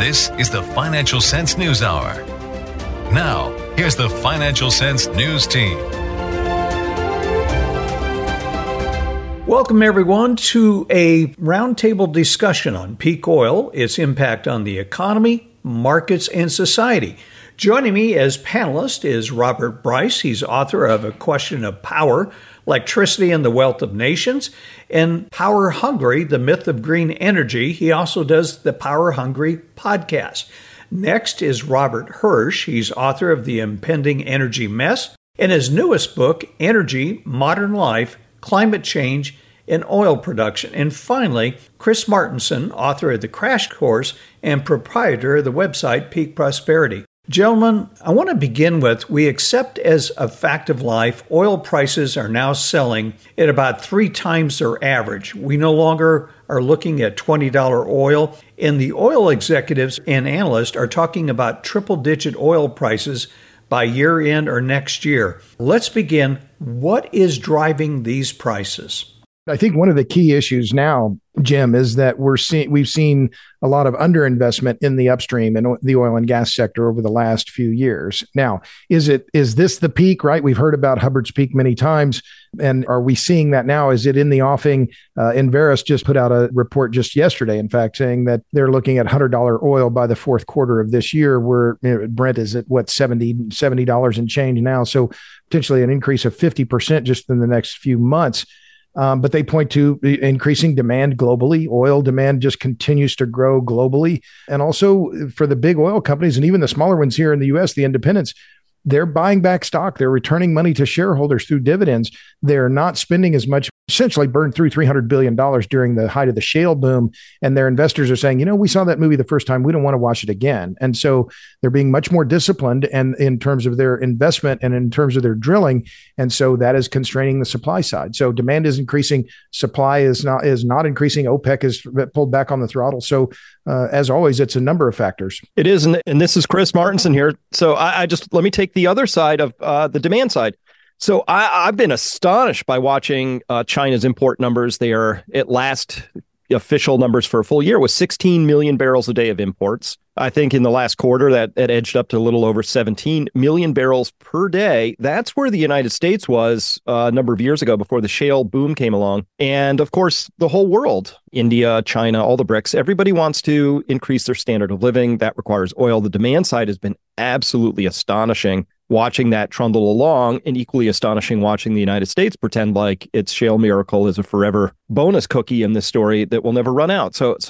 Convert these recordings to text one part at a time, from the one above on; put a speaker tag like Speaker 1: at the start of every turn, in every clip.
Speaker 1: This is the Financial Sense News Hour. Now, here's the Financial Sense News team.
Speaker 2: Welcome, everyone, to a roundtable discussion on peak oil, its impact on the economy, markets, and society. Joining me as panelist is Robert Bryce. He's author of A Question of Power, Electricity and the Wealth of Nations, and Power Hungry, The Myth of Green Energy. He also does the Power Hungry podcast. Next is Robert Hirsch. He's author of The Impending Energy Mess and his newest book, Energy, Modern Life, Climate Change, and Oil Production. And finally, Chris Martenson, author of The Crash Course and proprietor of the website Peak Prosperity. Gentlemen, I want to begin with, we accept as a fact of life, oil prices are now selling at about 3 times their average. We no longer are looking at $20 oil, and the oil executives and analysts are talking about triple-digit oil prices by year end or next year. Let's begin. What is driving these prices?
Speaker 3: I think one of the key issues now, Jim, is that we've seen a lot of underinvestment in the upstream and the oil and gas sector over the last few years. Now, is this the peak, right? We've heard about Hubbard's peak many times. And are we seeing that now? Is it in the offing? Enverus just put out a report just yesterday, in fact, saying that they're looking at $100 oil by the fourth quarter of this year, where Brent is at $70 and change now. So potentially an increase of 50% just in the next few months. But they point to increasing demand globally. Oil demand just continues to grow globally. And also for the big oil companies and even the smaller ones here in the U.S., the independents, they're buying back stock. They're returning money to shareholders through dividends. They're not spending as much, essentially burned through $300 billion during the height of the shale boom. And their investors are saying, we saw that movie the first time. We don't want to watch it again. And so they're being much more disciplined and in terms of their investment and in terms of their drilling. And so that is constraining the supply side. So demand is increasing. Supply is not increasing. OPEC has pulled back on the throttle. So as always, it's a number of factors.
Speaker 4: It is. And this is Chris Martenson here. So let me take the other side of the demand side. So I've been astonished by watching China's import numbers. They are at last official numbers for a full year was 16 million barrels a day of imports. I think in the last quarter that edged up to a little over 17 million barrels per day. That's where the United States was a number of years ago before the shale boom came along. And of course, the whole world, India, China, all the BRICS, everybody wants to increase their standard of living. That requires oil. The demand side has been absolutely astonishing watching that trundle along, and equally astonishing watching the United States pretend like its shale miracle is a forever bonus cookie in this story that will never run out. So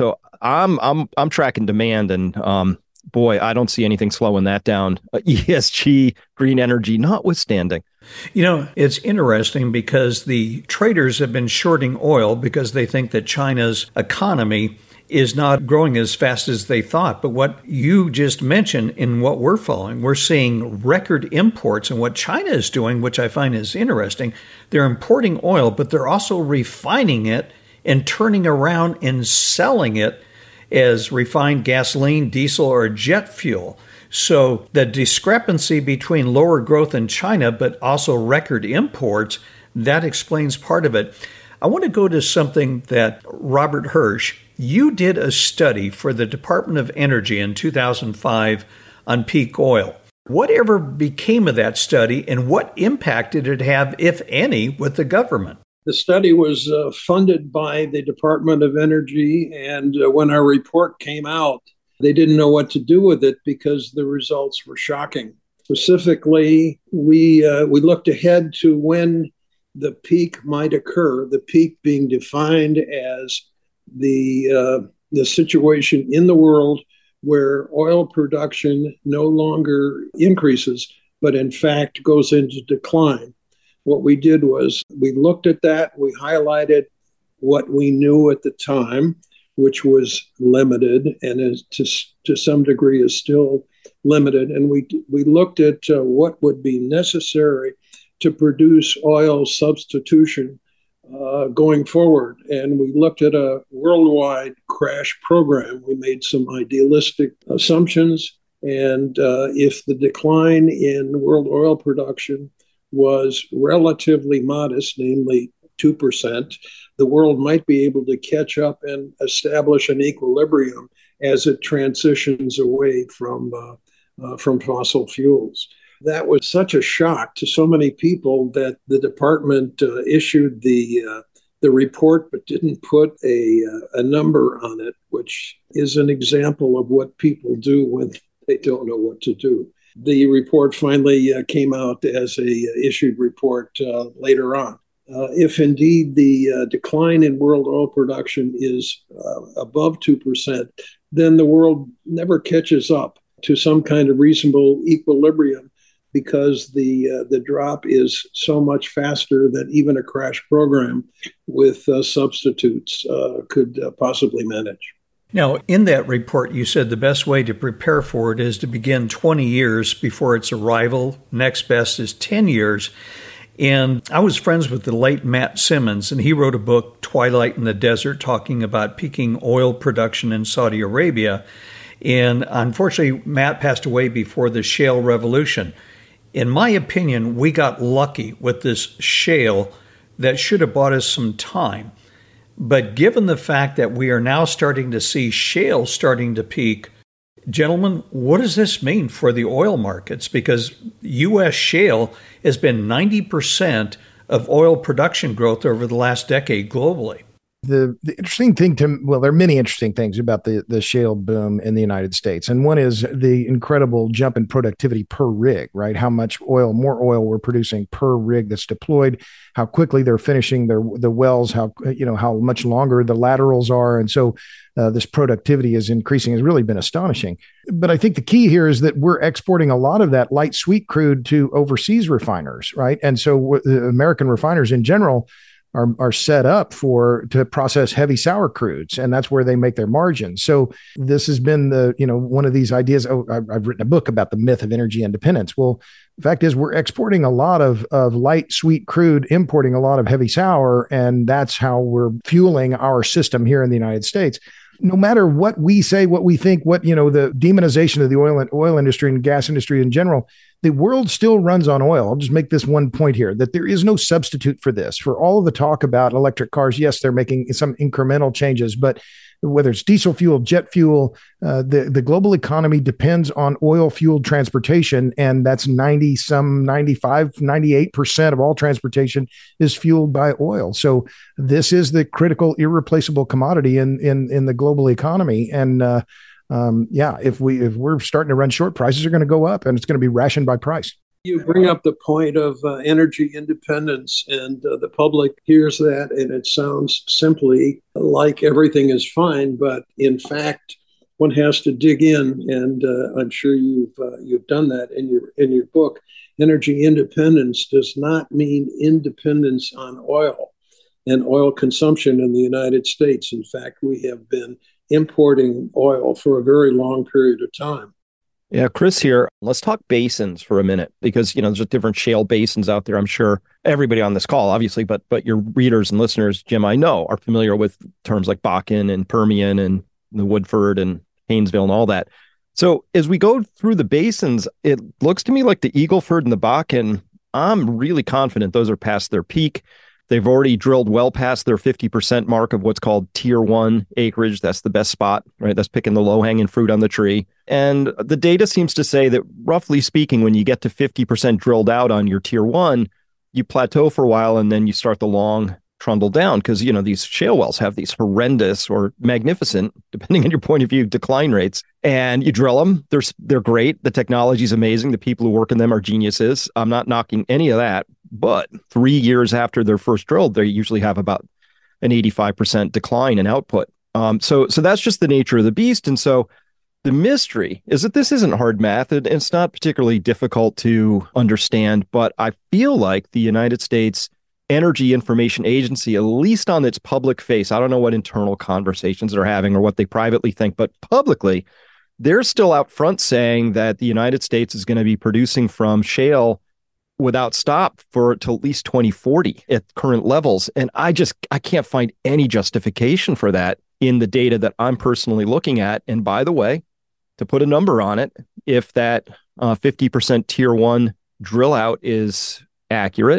Speaker 4: I'm tracking demand, and boy, I don't see anything slowing that down. ESG, green energy notwithstanding.
Speaker 2: It's interesting because the traders have been shorting oil because they think that China's economy is not growing as fast as they thought. But what you just mentioned in what we're following, we're seeing record imports. And what China is doing, which I find is interesting, they're importing oil, but they're also refining it and turning around and selling it as refined gasoline, diesel, or jet fuel. So the discrepancy between lower growth in China, but also record imports, that explains part of it. I want to go to something that Robert Hirsch, you did a study for the Department of Energy in 2005 on peak oil. Whatever became of that study and what impact did it have, if any, with the government?
Speaker 5: The study was funded by the Department of Energy, and when our report came out, they didn't know what to do with it because the results were shocking. Specifically, we looked ahead to when the peak might occur, the peak being defined as the situation in the world where oil production no longer increases, but in fact goes into decline. What we did was we looked at that, we highlighted what we knew at the time, which was limited and is to some degree is still limited. And we looked at what would be necessary to produce oil substitution going forward. And we looked at a worldwide crash program. We made some idealistic assumptions. And if the decline in world oil production was relatively modest, namely 2%, the world might be able to catch up and establish an equilibrium as it transitions away from fossil fuels. That was such a shock to so many people that the department issued the report, but didn't put a number on it, which is an example of what people do when they don't know what to do. The report finally came out as a issued report later on. If indeed the decline in world oil production is above 2%, then the world never catches up to some kind of reasonable equilibrium, because the drop is so much faster that even a crash program with substitutes could possibly manage.
Speaker 2: Now, in that report, you said the best way to prepare for it is to begin 20 years before its arrival. Next best is 10 years. And I was friends with the late Matt Simmons, and he wrote a book, Twilight in the Desert, talking about peaking oil production in Saudi Arabia. And unfortunately, Matt passed away before the shale revolution. In my opinion, we got lucky with this shale that should have bought us some time. But given the fact that we are now starting to see shale starting to peak, gentlemen, what does this mean for the oil markets? Because U.S. shale has been 90% of oil production growth over the last decade globally.
Speaker 3: The interesting thing there are many interesting things about the shale boom in the United States. And one is the incredible jump in productivity per rig, right? How much more oil we're producing per rig that's deployed, how quickly they're finishing the wells, how much longer the laterals are. And so this productivity is increasing has really been astonishing. But I think the key here is that we're exporting a lot of that light sweet crude to overseas refiners, right? And so the American refiners in general are set up to process heavy sour crudes, and that's where they make their margins. So this has been one of these ideas. I've written a book about the myth of energy independence. Well, the fact is we're exporting a lot of light sweet crude, importing a lot of heavy sour, and that's how we're fueling our system here in the United States. No matter what we say, what we think, the demonization of the oil industry and gas industry in general, the world still runs on oil. I'll just make this one point here, that there is no substitute for this. For all of the talk about electric cars, yes, they're making some incremental changes, but whether it's diesel fuel, jet fuel, the global economy depends on oil-fueled transportation, and that's 98% of all transportation is fueled by oil. So this is the critical, irreplaceable commodity in the global economy. And if we're starting to run short, prices are going to go up, and it's going to be rationed by price.
Speaker 5: You bring up the point of energy independence, and the public hears that, and it sounds simply like everything is fine. But in fact, one has to dig in, and I'm sure you've done that in your book. Energy independence does not mean independence on oil and oil consumption in the United States. In fact, we have been importing oil for a very long period of time.
Speaker 4: Yeah, Chris here. Let's talk basins for a minute, because, there's different shale basins out there. I'm sure everybody on this call, obviously, but your readers and listeners, Jim, I know, are familiar with terms like Bakken and Permian and the Woodford and Haynesville and all that. So as we go through the basins, it looks to me like the Eagle Ford and the Bakken, I'm really confident those are past their peak. They've already drilled well past their 50% mark of what's called tier 1 acreage. That's the best spot, right? That's picking the low-hanging fruit on the tree. And the data seems to say that, roughly speaking, when you get to 50% drilled out on your tier 1, you plateau for a while, and then you start the long trundle down, because, these shale wells have these horrendous or magnificent, depending on your point of view, decline rates. And you drill them. They're great. The technology is amazing. The people who work in them are geniuses. I'm not knocking any of that. But 3 years after they're first drilled, they usually have about an 85% decline in output. So that's just the nature of the beast. And so the mystery is that this isn't hard math. It's not particularly difficult to understand. But I feel like the United States Energy Information Agency, at least on its public face, I don't know what internal conversations they're having or what they privately think, but publicly, they're still out front saying that the United States is going to be producing from shale without stop till at least 2040 at current levels. And I can't find any justification for that in the data that I'm personally looking at. And by the way, to put a number on it, if that 50% tier 1 drill out is accurate,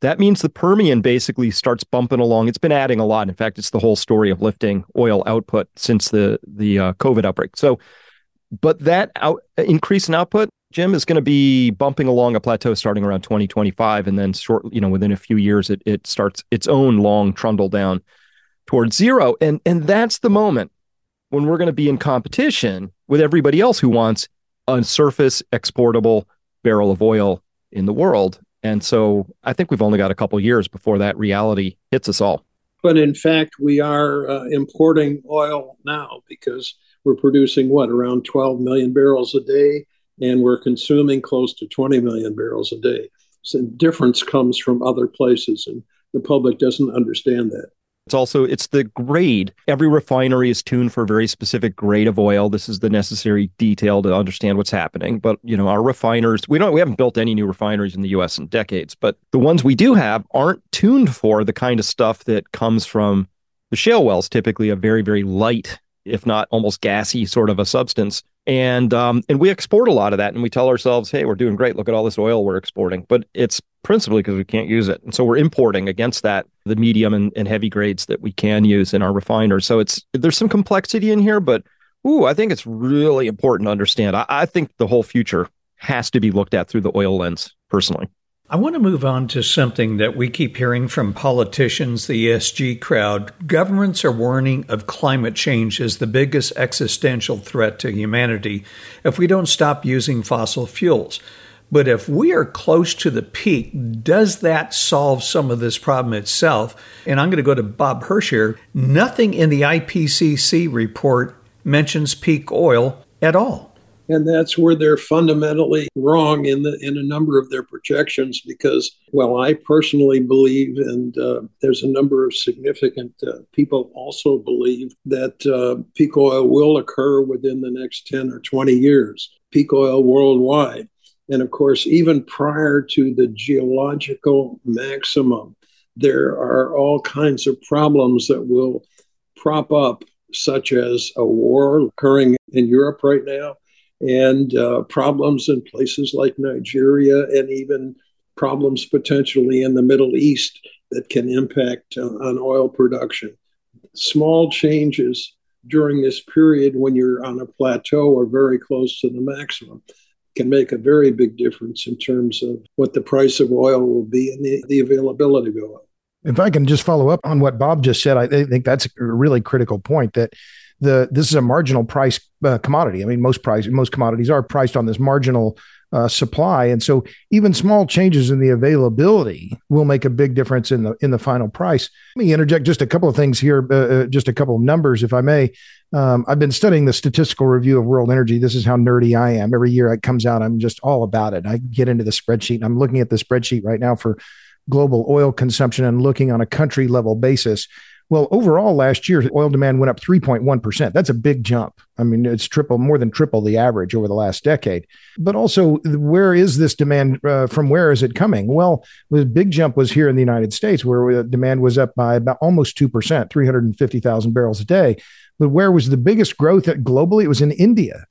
Speaker 4: that means the Permian basically starts bumping along. It's been adding a lot. In fact, it's the whole story of lifting oil output since the COVID outbreak. So, but that increase in output, Jim, is going to be bumping along a plateau starting around 2025, and then within a few years, it starts its own long trundle down towards zero. And that's the moment when we're going to be in competition with everybody else who wants a surface exportable barrel of oil in the world. And so I think we've only got a couple of years before that reality hits us all.
Speaker 5: But in fact, we are importing oil now because we're producing around 12 million barrels a day, and we're consuming close to 20 million barrels a day. So the difference comes from other places, and the public doesn't understand that.
Speaker 4: It's the grade. Every refinery is tuned for a very specific grade of oil. This is the necessary detail to understand what's happening. But, our refiners, we haven't built any new refineries in the US in decades, but the ones we do have aren't tuned for the kind of stuff that comes from the shale wells, typically a very, very light, if not almost gassy sort of a substance. And we export a lot of that, and we tell ourselves, hey, we're doing great. Look at all this oil we're exporting. But it's principally because we can't use it. And so we're importing against that, the medium and heavy grades that we can use in our refiners. So there's some complexity in here, but I think it's really important to understand. I think the whole future has to be looked at through the oil lens, personally.
Speaker 2: I want to move on to something that we keep hearing from politicians, the ESG crowd. Governments are warning of climate change as the biggest existential threat to humanity if we don't stop using fossil fuels. But if we are close to the peak, does that solve some of this problem itself? And I'm going to go to Bob Hirsch here. Nothing in the IPCC report mentions peak oil at all.
Speaker 5: And that's where they're fundamentally wrong in a number of their projections because, I personally believe, and there's a number of significant people also believe that peak oil will occur within the next 10 or 20 years, peak oil worldwide. And of course, even prior to the geological maximum, there are all kinds of problems that will prop up, such as a war occurring in Europe right now, and problems in places like Nigeria, and even problems potentially in the Middle East that can impact on oil production. Small changes during this period when you're on a plateau or very close to the maximum can make a very big difference in terms of what the price of oil will be and the availability of oil.
Speaker 3: If I can just follow up on what Bob just said, I think that's a really critical point that this is a marginal price commodity. I mean, most commodities are priced on this marginal supply, and so even small changes in the availability will make a big difference in the final price. Let me interject just a couple of things here, just a couple of numbers, if I may. I've been studying the Statistical Review of World Energy. This is how nerdy I am. Every year it comes out, I'm just all about it. I get into the spreadsheet. I'm looking at the spreadsheet right now for global oil consumption and looking on a country level basis. Well, overall last year, oil demand went up 3.1%. That's a big jump. I mean, it's more than triple the average over the last decade. But also, where is this demand? From where is it coming? Well, the big jump was here in the United States, where demand was up by about almost 2%, 350,000 barrels a day. But where was the biggest growth globally? It was in India,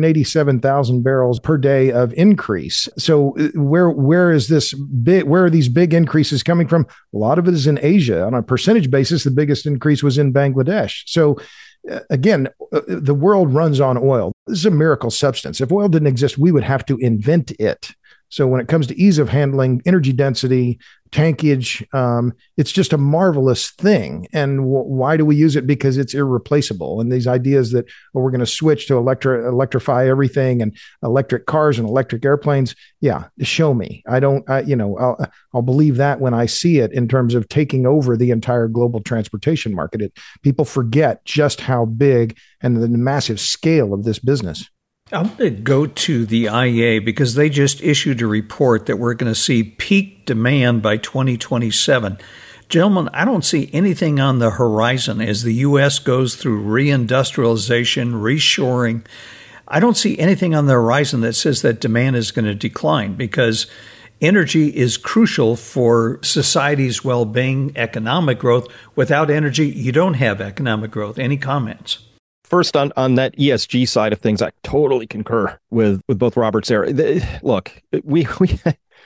Speaker 3: 387,000 barrels per day of increase. So where is this big? Where are these big increases coming from? A lot of it is in Asia. On a percentage basis, the biggest increase was in Bangladesh. So again, the world runs on oil. This is a miracle substance. If oil didn't exist, we would have to invent it. So when it comes to ease of handling, energy density, tankage, it's just a marvelous thing. And why do we use it? Because it's irreplaceable. And these ideas that we're going to switch to electrify everything and electric cars and electric airplanes. Yeah, show me. I'll believe that when I see it in terms of taking over the entire global transportation market. People forget just how big and the massive scale of this business.
Speaker 2: I'm going to go to the IEA because they just issued a report that we're going to see peak demand by 2027. Gentlemen, I don't see anything on the horizon as the U.S. goes through reindustrialization, reshoring. I don't see anything on the horizon that says that demand is going to decline because energy is crucial for society's well-being, economic growth. Without energy, you don't have economic growth. Any comments?
Speaker 4: First, on that ESG side of things, I totally concur with both Roberts there. Look, first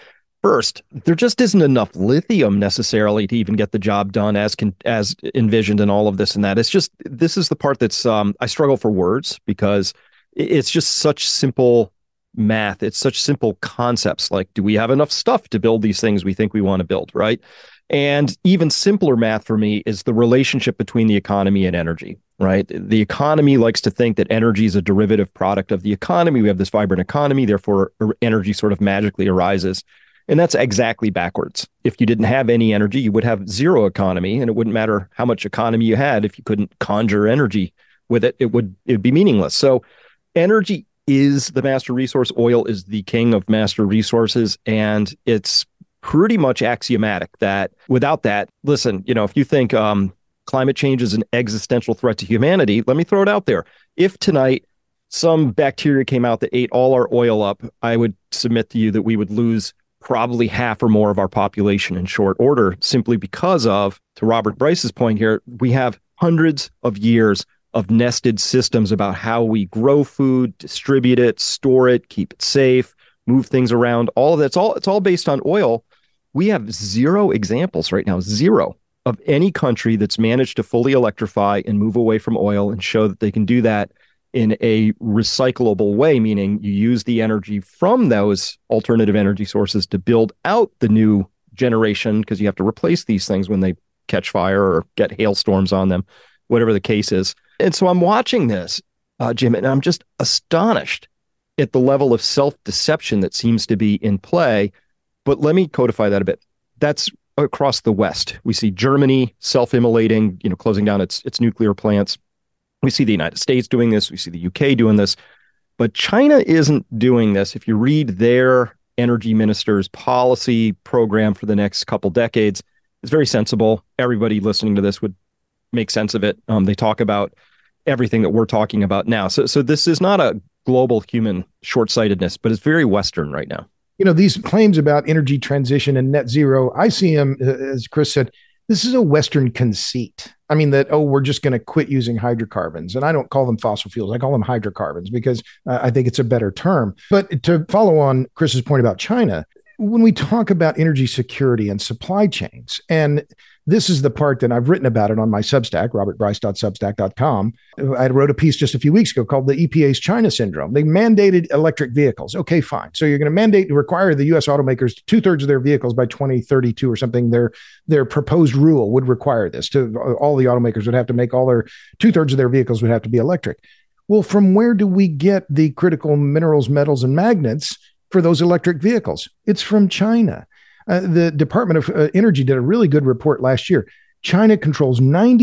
Speaker 4: First, there just isn't enough lithium necessarily to even get the job done as envisioned and all of this and that. It's just, this is the part that's, I struggle for words because it's just such simple math. It's such simple concepts. Like, do we have enough stuff to build these things we think we want to build, right? And even simpler math for me is the relationship between the economy and energy, right? The economy likes to think that energy is a derivative product of the economy. We have this vibrant economy, therefore energy sort of magically arises. And that's exactly backwards. If you didn't have any energy, you would have zero economy, and it wouldn't matter how much economy you had. If you couldn't conjure energy with it, it would be meaningless. So energy is the master resource. Oil is the king of master resources. And it's pretty much axiomatic that without that, listen, if you think climate change is an existential threat to humanity, let me throw it out there. If tonight some bacteria came out that ate all our oil up, I would submit to you that we would lose probably half or more of our population in short order, simply because of, to Robert Bryce's point here, we have hundreds of years of nested systems about how we grow food, distribute it, store it, keep it safe, move things around. All of that's it's all based on oil. We have zero examples right now, zero, of any country that's managed to fully electrify and move away from oil and show that they can do that in a recyclable way, meaning you use the energy from those alternative energy sources to build out the new generation, because you have to replace these things when they catch fire or get hailstorms on them, whatever the case is. And so I'm watching this, Jim, and I'm just astonished at the level of self-deception that seems to be in play. But let me codify that a bit. That's across the West. We see Germany self-immolating, closing down its nuclear plants. We see the United States doing this. We see the UK doing this. But China isn't doing this. If you read their energy minister's policy program for the next couple decades, it's very sensible. Everybody listening to this would make sense of it. They talk about everything that we're talking about now. So this is not a global human short-sightedness, but it's very Western right now.
Speaker 3: These claims about energy transition and net zero, I see them, as Chris said, this is a Western conceit. I mean, that, we're just going to quit using hydrocarbons. And I don't call them fossil fuels. I call them hydrocarbons because I think it's a better term. But to follow on Chris's point about China, when we talk about energy security and supply chains, and this is the part that I've written about it on my Substack, robertbryce.substack.com. I wrote a piece just a few weeks ago called The EPA's China Syndrome. They mandated electric vehicles. Okay, fine. So you're going to require the U.S. automakers, 2/3 of their vehicles by 2032 or something. Their proposed rule would require this. All the automakers would have to make 2/3 of their vehicles would have to be electric. Well, from where do we get the critical minerals, metals, and magnets for those electric vehicles? It's from China. The Department of Energy did a really good report last year. China controls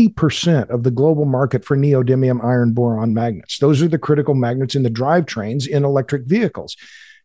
Speaker 3: 90% of the global market for neodymium iron boron magnets. Those are the critical magnets in the drivetrains in electric vehicles.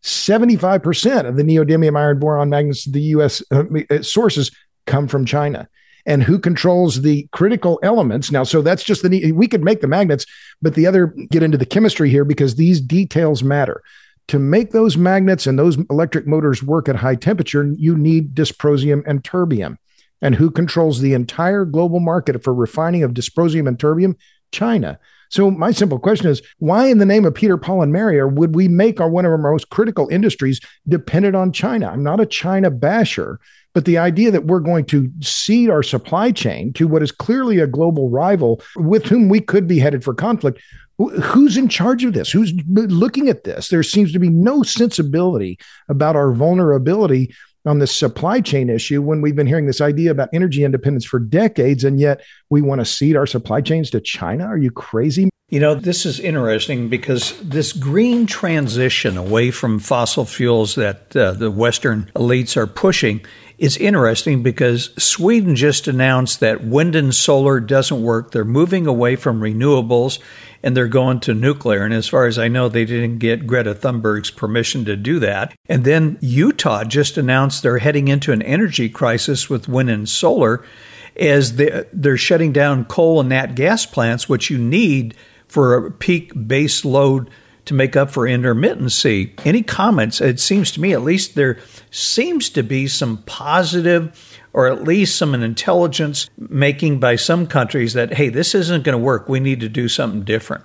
Speaker 3: 75% of the neodymium iron boron magnets the U.S. Sources come from China. And who controls the critical elements? Now, so that's just we could make the magnets, but get into the chemistry here because these details matter. To make those magnets and those electric motors work at high temperature, you need dysprosium and terbium. And who controls the entire global market for refining of dysprosium and terbium? China. So my simple question is, why in the name of Peter, Paul, and Mary would we make one of our most critical industries dependent on China? I'm not a China basher, but the idea that we're going to cede our supply chain to what is clearly a global rival with whom we could be headed for conflict. Who's in charge of this? Who's looking at this? There seems to be no sensibility about our vulnerability on this supply chain issue when we've been hearing this idea about energy independence for decades, and yet we want to cede our supply chains to China? Are you crazy?
Speaker 2: This is interesting because this green transition away from fossil fuels that the Western elites are pushing is interesting because Sweden just announced that wind and solar doesn't work. They're moving away from renewables and they're going to nuclear. And as far as I know, they didn't get Greta Thunberg's permission to do that. And then Utah just announced they're heading into an energy crisis with wind and solar as they're shutting down coal and nat gas plants, which you need for a peak base load to make up for intermittency. Any comments? It seems to me, at least there seems to be some positive or at least some intelligence making by some countries that, hey, this isn't going to work. We need to do something different.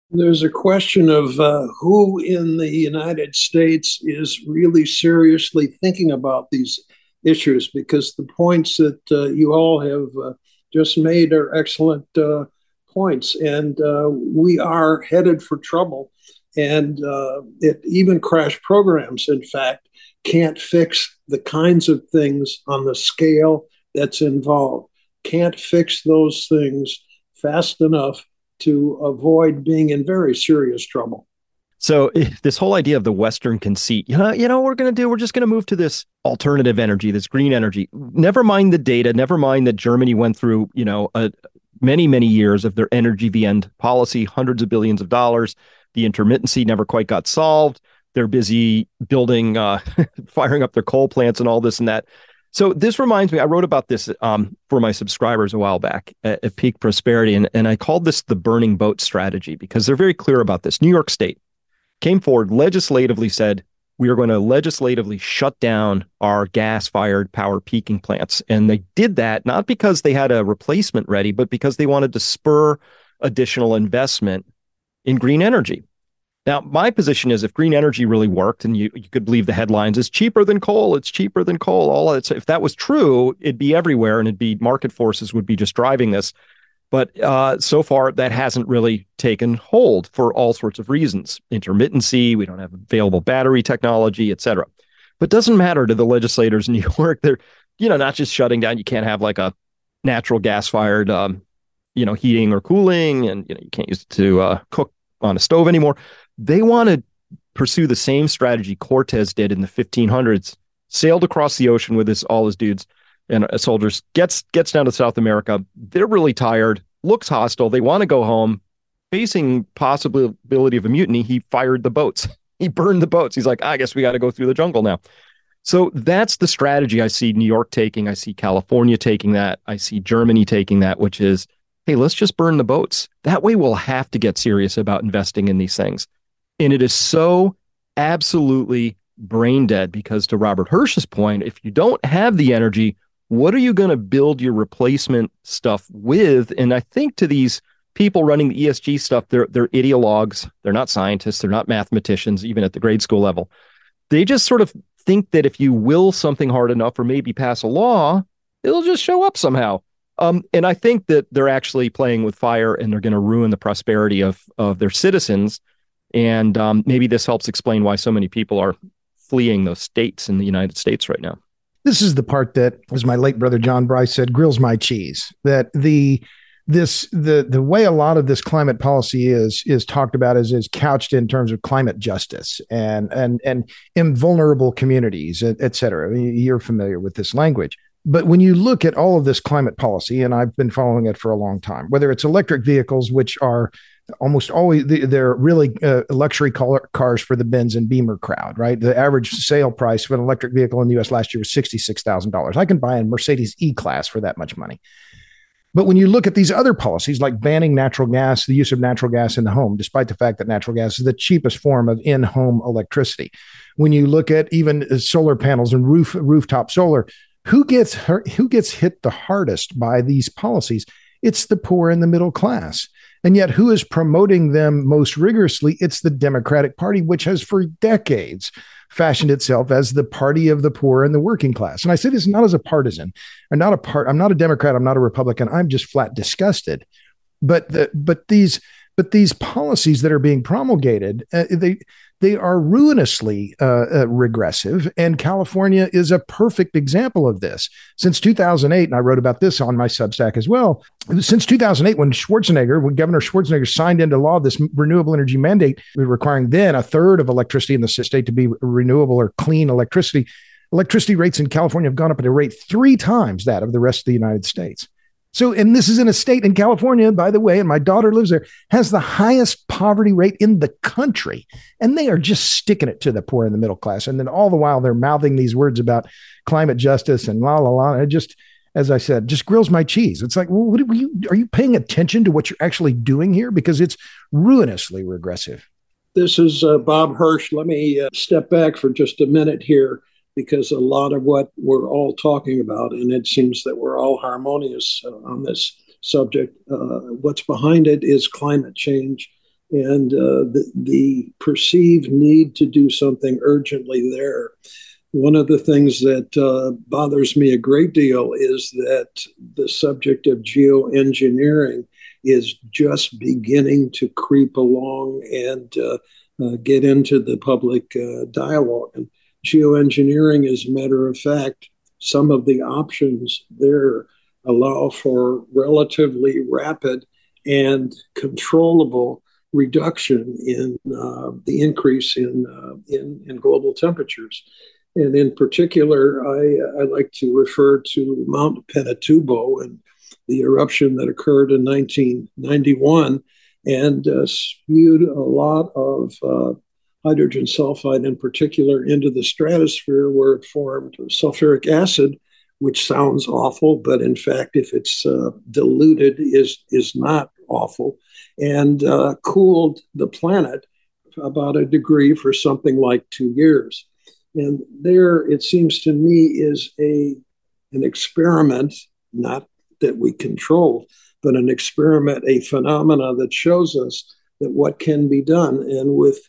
Speaker 5: There's a question of who in the United States is really seriously thinking about these issues, because the points that you all have just made are excellent points. And we are headed for trouble. And even crash programs, in fact, can't fix the kinds of things on the scale that's involved, can't fix those things fast enough to avoid being in very serious trouble.
Speaker 4: So this whole idea of the Western conceit, we're going to do, we're just going to move to this alternative energy, this green energy. Never mind the data, never mind that Germany went through, many, many years of their energy the end policy, hundreds of billions of dollars. The intermittency never quite got solved. They're busy building, firing up their coal plants and all this and that. So this reminds me, I wrote about this for my subscribers a while back at Peak Prosperity, and I called this the burning boat strategy because they're very clear about this. New York State came forward, legislatively said, we are going to legislatively shut down our gas-fired power peaking plants. And they did that not because they had a replacement ready, but because they wanted to spur additional investment in green energy. Now, my position is if green energy really worked, and you could believe the headlines, it's cheaper than coal, it's cheaper than coal. If that was true, it'd be everywhere, and it'd be market forces would be just driving this. But so far, that hasn't really taken hold for all sorts of reasons. Intermittency, we don't have available battery technology, et cetera. But it doesn't matter to the legislators in New York. They're, not just shutting down. You can't have like a natural gas-fired, heating or cooling, and you can't use it to cook on a stove anymore. They want to pursue the same strategy Cortez did in the 1500s, sailed across the ocean with all his dudes and soldiers, gets down to South America. They're really tired, looks hostile. They want to go home. Facing possibility of a mutiny, he fired the boats. He burned the boats. He's like, I guess we got to go through the jungle now. So that's the strategy I see New York taking. I see California taking that. I see Germany taking that, which is, hey, let's just burn the boats. That way we'll have to get serious about investing in these things. And it is so absolutely brain dead because, to Robert Hirsch's point, if you don't have the energy, what are you going to build your replacement stuff with? And I think to these people running the ESG stuff, they're ideologues. They're not scientists. They're not mathematicians, even at the grade school level. They just sort of think that if you will something hard enough or maybe pass a law, it'll just show up somehow. And I think that they're actually playing with fire, and they're going to ruin the prosperity of their citizens. And maybe this helps explain why so many people are fleeing those states in the United States right now.
Speaker 3: This is the part that, as my late brother John Bryce said, grills my cheese. That the way a lot of this climate policy is talked about is couched in terms of climate justice and invulnerable communities, et cetera. You're familiar with this language. But when you look at all of this climate policy, and I've been following it for a long time, whether it's electric vehicles, which are almost always, they're really luxury cars for the Benz and Beamer crowd, right? The average sale price of an electric vehicle in the U.S. last year was $66,000. I can buy a Mercedes E-Class for that much money. But when you look at these other policies, like banning natural gas, the use of natural gas in the home, despite the fact that natural gas is the cheapest form of in-home electricity. When you look at even solar panels and rooftop solar, who gets hit the hardest by these policies? It's the poor and the middle class. And yet who is promoting them most rigorously? It's the Democratic Party, which has for decades fashioned itself as the party of the poor and the working class. And I say this not as a partisan. I'm not a Democrat. I'm not a Republican. I'm just flat disgusted. But these policies that are being promulgated, they are ruinously regressive. And California is a perfect example of this. Since 2008, and I wrote about this on my Substack as well, since 2008, when Governor Schwarzenegger signed into law this renewable energy mandate requiring then a third of electricity in the state to be renewable or clean electricity, electricity rates in California have gone up at a rate 3 times that of the rest of the United States. So, and this is in a state in California, by the way, and my daughter lives there, has the highest poverty rate in the country. And they are just sticking it to the poor and the middle class. And then all the while they're mouthing these words about climate justice and la, la, la. It just, as I said, just grills my cheese. It's like, well, are you paying attention to what you're actually doing here? Because it's ruinously regressive.
Speaker 5: This is Bob Hirsch. Let me step back for just a minute here, because a lot of what we're all talking about, and it seems that we're all harmonious on this subject, what's behind it is climate change. and the perceived need to do something urgently there. One of the things that bothers me a great deal is that the subject of geoengineering is just beginning to creep along and get into the public dialogue. And geoengineering, as a matter of fact, some of the options there allow for relatively rapid and controllable reduction in the increase in global temperatures. And in particular, I like to refer to Mount Pinatubo and the eruption that occurred in 1991 and spewed a lot of hydrogen sulfide in particular into the stratosphere, where it formed sulfuric acid, which sounds awful, but in fact, if it's diluted, is not awful, and cooled the planet about a degree for something like 2 years. And there, it seems to me, is an experiment, not that we control, but an experiment, a phenomena that shows us that what can be done. And with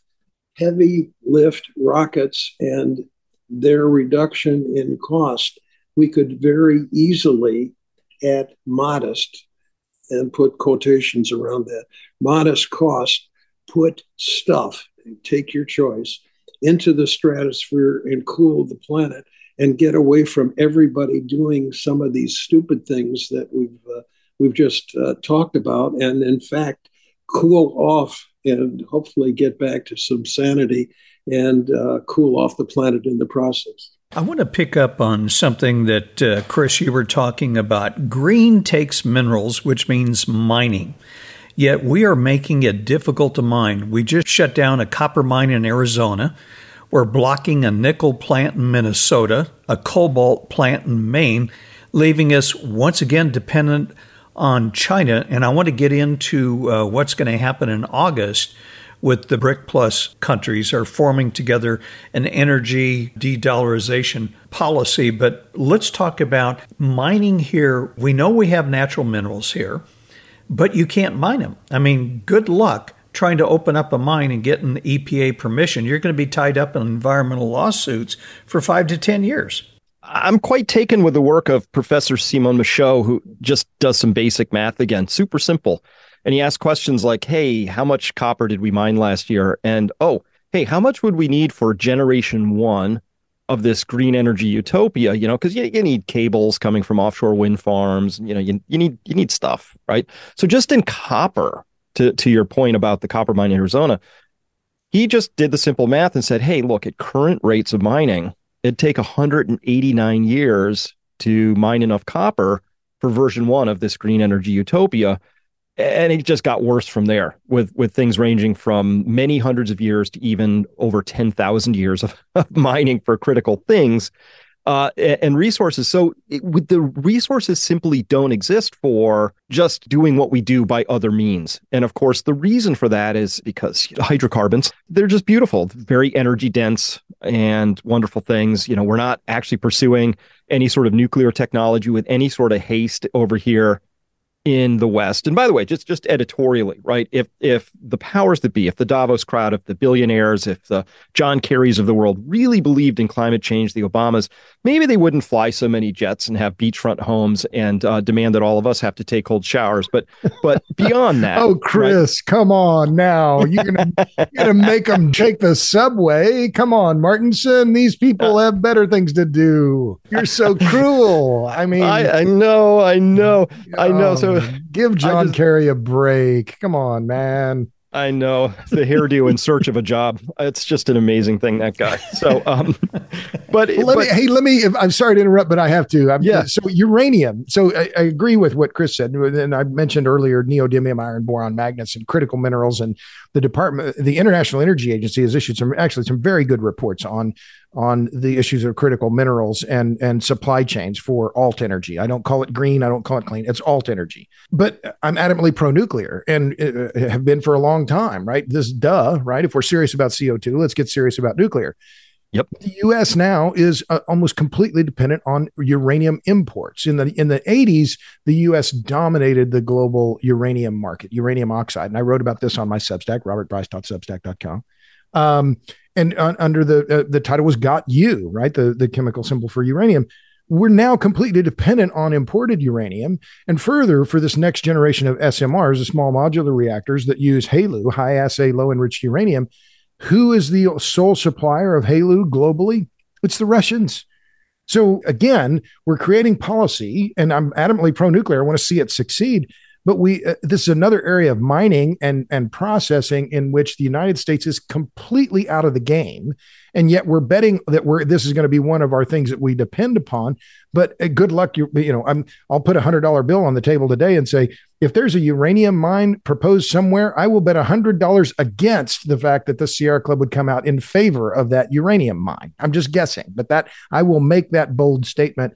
Speaker 5: heavy lift rockets and their reduction in cost, we could very easily, at modest, and put quotations around that, modest cost, put stuff, take your choice, into the stratosphere and cool the planet and get away from everybody doing some of these stupid things that we've just talked about, and in fact cool off and hopefully get back to some sanity and cool off the planet in the process.
Speaker 2: I want to pick up on something that, Chris, you were talking about. Green takes minerals, which means mining. Yet we are making it difficult to mine. We just shut down a copper mine in Arizona. We're blocking a nickel plant in Minnesota, a cobalt plant in Maine, leaving us once again dependent on China. And I want to get into what's going to happen in August with the BRIC Plus countries are forming together an energy de-dollarization policy. But let's talk about mining here. We know we have natural minerals here, but you can't mine them. I mean, good luck trying to open up a mine and getting EPA permission. You're going to be tied up in environmental lawsuits for 5 to 10 years.
Speaker 4: I'm quite taken with the work of Professor Simon Michaud, who just does some basic math again, super simple. And he asks questions like, hey, how much copper did we mine last year? And, oh, hey, how much would we need for generation 1 of this green energy utopia? You know, because you need cables coming from offshore wind farms. You know, you need stuff, right? So just in copper, to your point about the copper mine in Arizona, he just did the simple math and said, hey, look, at current rates of mining, it'd take 189 years to mine enough copper for version 1 of this green energy utopia. And it just got worse from there, with things ranging from many hundreds of years to even over 10,000 years of mining for critical things and resources. So the resources simply don't exist for just doing what we do by other means. And of course, the reason for that is because hydrocarbons, they're just beautiful, very energy dense and wonderful things. You know, we're not actually pursuing any sort of nuclear technology with any sort of haste over here in the West. And by the way, just editorially, right? If the powers that be, if the Davos crowd, if the billionaires, if the John Kerrys of the world really believed in climate change, the Obamas, maybe they wouldn't fly so many jets and have beachfront homes and demand that all of us have to take cold showers. But beyond that,
Speaker 3: oh, Chris, right? Come on now, you're gonna make them take the subway? Come on, Martinson, these people have better things to do. You're so cruel. I mean,
Speaker 4: I know. So
Speaker 3: give John Kerry a break. Come on, man.
Speaker 4: I know, the hairdo in search of a job. It's just an amazing thing, that guy. So, but
Speaker 3: let me. I'm sorry to interrupt, but I have to.
Speaker 4: Yeah.
Speaker 3: So uranium. So I agree with what Chris said, and I mentioned earlier neodymium iron boron magnets and critical minerals, and the International Energy Agency has issued some very good reports on the issues of critical minerals and supply chains for alt energy. I don't call it green. I don't call it clean. It's alt energy. But I'm adamantly pro-nuclear and have been for a long time, right? Right? If we're serious about CO2, let's get serious about nuclear.
Speaker 4: Yep.
Speaker 3: The U.S. now is almost completely dependent on uranium imports. In the 80s, the U.S. dominated the global uranium market, uranium oxide. And I wrote about this on my Substack, robertbryce.substack.com. Under the title was Got You, right? The chemical symbol for uranium. We're now completely dependent on imported uranium. And further, for this next generation of SMRs, the small modular reactors that use HALEU, high assay, low enriched uranium, who is the sole supplier of HALEU globally? It's the Russians. So again, we're creating policy, and I'm adamantly pro-nuclear. I want to see it succeed. But this is another area of mining and processing in which the United States is completely out of the game. And yet we're betting that this is going to be one of our things that we depend upon. But good luck. I'll put $100 bill on the table today and say, if there's a uranium mine proposed somewhere, I will bet $100 against the fact that the Sierra Club would come out in favor of that uranium mine. I'm just guessing, but that I will make that bold statement.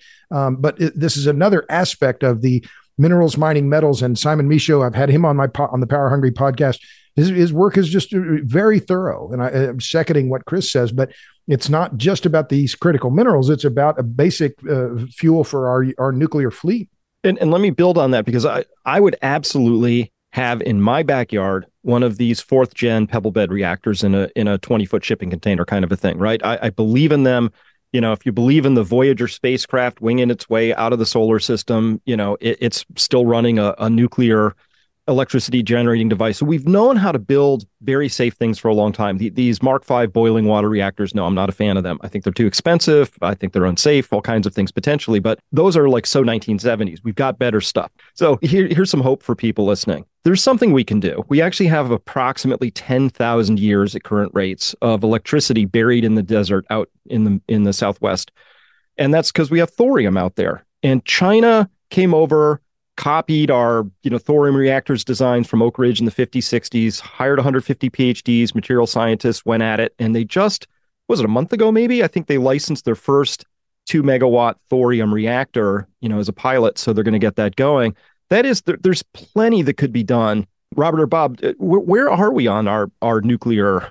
Speaker 3: This is another aspect of the minerals, mining, metals, and Simon Michaud. I've had him on the Power Hungry podcast. His work is just very thorough, and I'm seconding what Chris says. But it's not just about these critical minerals; it's about a basic fuel for our nuclear fleet.
Speaker 4: And let me build on that, because I would absolutely have in my backyard one of these 4th gen pebble bed reactors in a 20-foot shipping container kind of a thing, right? I believe in them. If you believe in the Voyager spacecraft winging its way out of the solar system, it's still running a nuclear electricity generating device. So we've known how to build very safe things for a long time. These Mark V boiling water reactors, no, I'm not a fan of them. I think they're too expensive. I think they're unsafe, all kinds of things potentially, but those are like so 1970s. We've got better stuff. So here's some hope for people listening. There's something we can do. We actually have approximately 10,000 years at current rates of electricity buried in the desert out in the Southwest. And that's because we have thorium out there. And China came over, copied our thorium reactors designs from Oak Ridge in the 50s, 60s, hired 150 PhDs, material scientists, went at it. And they just, was it a month ago maybe? I think they licensed their first 2 megawatt thorium reactor, as a pilot. So they're going to get that going. That is, there's plenty that could be done. Robert or Bob, where are we on our nuclear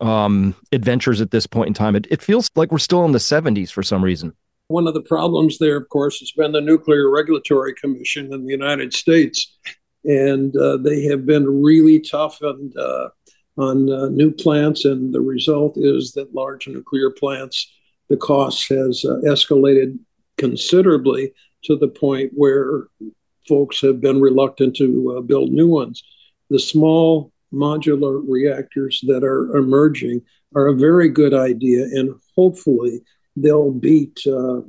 Speaker 4: adventures at this point in time? It feels like we're still in the 70s for some reason.
Speaker 5: One of the problems there, of course, has been the Nuclear Regulatory Commission in the United States. And they have been really tough on new plants. And the result is that large nuclear plants, the cost has escalated considerably to the point where folks have been reluctant to build new ones. The small modular reactors that are emerging are a very good idea, and hopefully they'll beat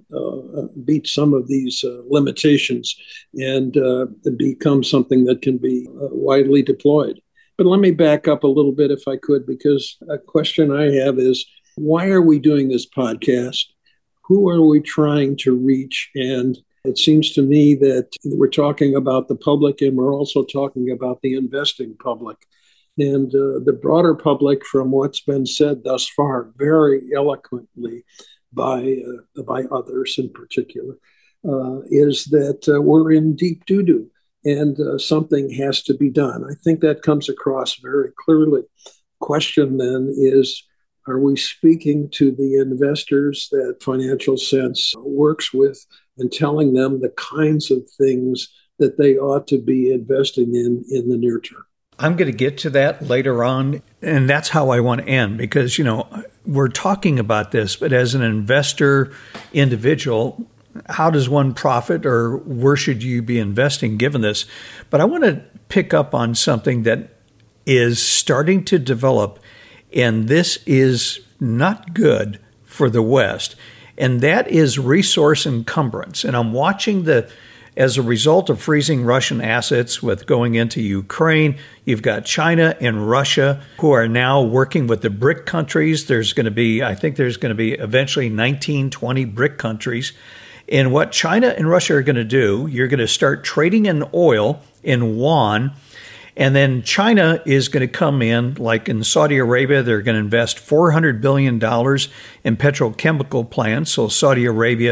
Speaker 5: some of these limitations and become something that can be widely deployed. But let me back up a little bit if I could, because a question I have is, why are we doing this podcast? Who are we trying to reach? And it seems to me that we're talking about the public, and we're also talking about the investing public. And the broader public, from what's been said thus far, very eloquently by others in particular, is that we're in deep doo-doo, and something has to be done. I think that comes across very clearly. Question then is, are we speaking to the investors that Financial Sense works with and telling them the kinds of things that they ought to be investing in the near term?
Speaker 2: I'm going to get to that later on, and that's how I want to end, because, we're talking about this, but as an investor individual, how does one profit, or where should you be investing given this? But I want to pick up on something that is starting to develop, and this is not good for the West, and that is resource encumbrance. And I'm watching as a result of freezing Russian assets with going into Ukraine, you've got China and Russia who are now working with the BRIC countries. I think there's going to be eventually 19, 20 BRIC countries. And what China and Russia are going to do, you're going to start trading in oil in yuan. And then China is going to come in, like in Saudi Arabia, they're going to invest $400 billion in petrochemical plants. So Saudi Arabia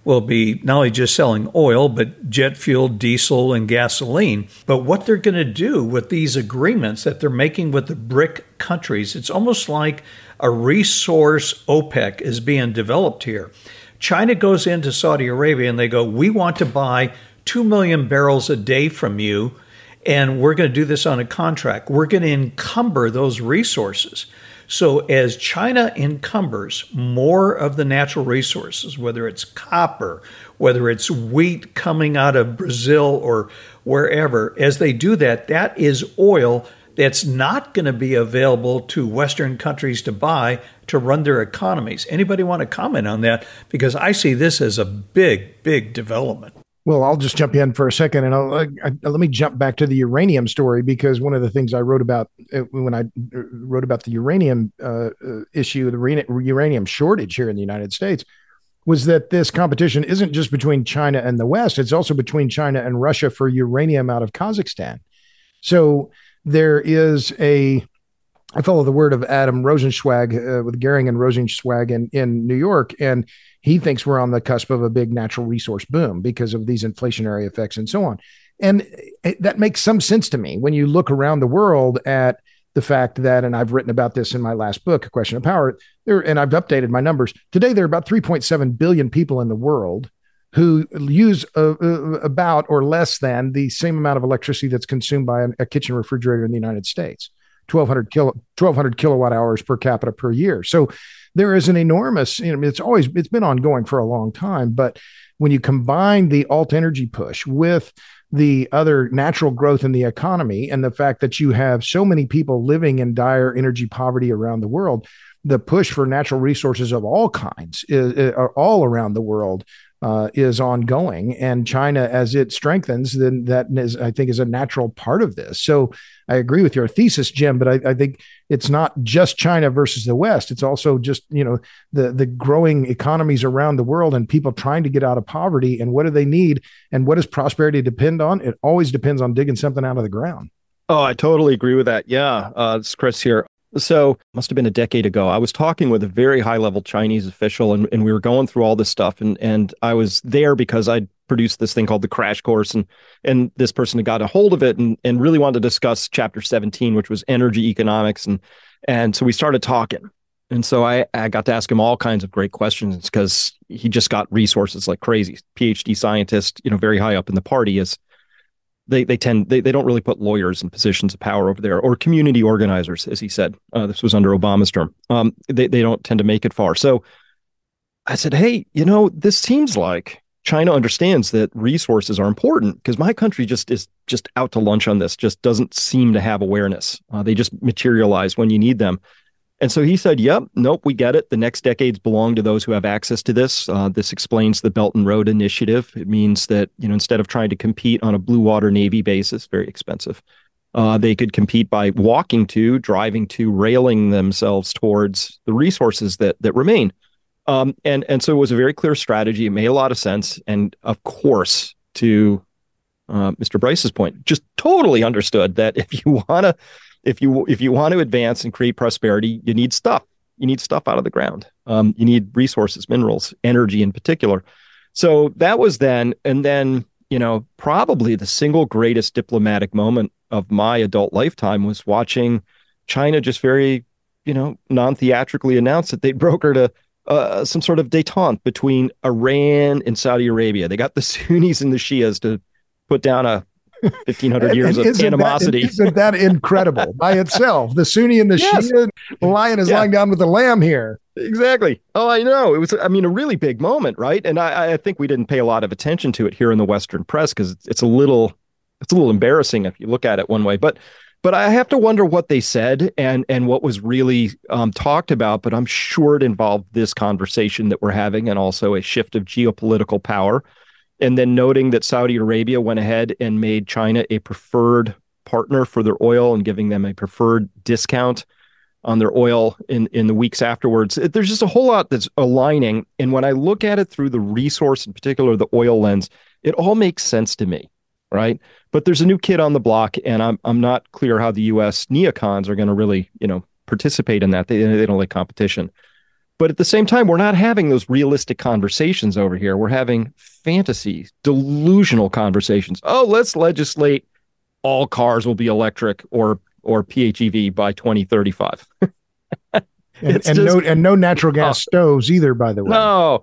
Speaker 2: will be not only just selling oil, but jet fuel, diesel, and gasoline. But what they're going to do with these agreements that they're making with the BRIC countries, it's almost like a resource OPEC is being developed here. China goes into Saudi Arabia and they go, we want to buy 2 million barrels a day from you, and we're going to do this on a contract. We're going to encumber those resources. So as China encumbers more of the natural resources, whether it's copper, whether it's wheat coming out of Brazil or wherever, as they do that, that is oil that's not going to be available to Western countries to buy to run their economies. Anybody want to comment on that? Because I see this as a big, big development.
Speaker 3: Well, I'll just jump in for a second, and let me jump back to the uranium story, because one of the things I wrote about when I wrote about the uranium issue, the uranium shortage here in the United States, was that this competition isn't just between China and the West, it's also between China and Russia for uranium out of Kazakhstan. So there is I follow the word of Adam Rosenzweig with Gehring and Rosenzweig in New York, and he thinks we're on the cusp of a big natural resource boom because of these inflationary effects and so on. And that makes some sense to me when you look around the world at the fact that, and I've written about this in my last book, A Question of Power, and I've updated my numbers. Today, there are about 3.7 billion people in the world who use about or less than the same amount of electricity that's consumed by a kitchen refrigerator in the United States. 1,200 kilowatt hours per capita per year. So there is an enormous, it's been ongoing for a long time, but when you combine the alt energy push with the other natural growth in the economy and the fact that you have so many people living in dire energy poverty around the world, the push for natural resources of all kinds are all around the world is ongoing, and China, as it strengthens, then that is, I think, is a natural part of this. So I agree with your thesis, Jim, but I think it's not just China versus the West. It's also just, the growing economies around the world and people trying to get out of poverty. And what do they need? And what does prosperity depend on? It always depends on digging something out of the ground.
Speaker 4: Oh, I totally agree with that. Yeah. It's Chris here. So must have been a decade ago. I was talking with a very high level Chinese official, and we were going through all this stuff. And I was there because I'd produced this thing called the Crash Course. And this person had got a hold of it and really wanted to discuss chapter 17, which was energy economics. And so we started talking. And so I got to ask him all kinds of great questions because he just got resources like crazy. PhD scientist, very high up in the party is. They don't really put lawyers in positions of power over there, or community organizers, as he said. This was under Obama's term. They don't tend to make it far. So I said, hey, this seems like China understands that resources are important, because my country is just out to lunch on this, just doesn't seem to have awareness. They just materialize when you need them. And so he said, yep, nope, we get it. The next decades belong to those who have access to this. This explains the Belt and Road Initiative. It means that, instead of trying to compete on a blue water Navy basis, very expensive, they could compete by walking to, driving to, railing themselves towards the resources that remain. And so it was a very clear strategy. It made a lot of sense. And of course, to Mr. Bryce's point, just totally understood that if you want to advance and create prosperity, you need stuff. You need stuff out of the ground. You need resources, minerals, energy in particular. So that was then. And then, probably the single greatest diplomatic moment of my adult lifetime was watching China just very, non-theatrically announce that they brokered some sort of détente between Iran and Saudi Arabia. They got the Sunnis and the Shias to put down a 1,500 years of animosity.
Speaker 3: Isn't that incredible by itself? The Sunni and the Shia, the lion is lying down with the lamb here.
Speaker 4: Exactly. Oh, I know. It was, a really big moment, right? And I think we didn't pay a lot of attention to it here in the Western press because it's a little embarrassing if you look at it one way. But I have to wonder what they said and what was really talked about. But I'm sure it involved this conversation that we're having, and also a shift of geopolitical power. And then noting that Saudi Arabia went ahead and made China a preferred partner for their oil and giving them a preferred discount on their oil in the weeks afterwards. There's just a whole lot that's aligning. And when I look at it through the resource, in particular, the oil lens, it all makes sense to me, right? But there's a new kid on the block, and I'm not clear how the U.S. neocons are going to really, participate in that. They don't like competition. But at the same time, we're not having those realistic conversations over here. We're having fantasy, delusional conversations. Oh, let's legislate all cars will be electric or PHEV by 2035.
Speaker 3: And no natural gas stoves either, by the way.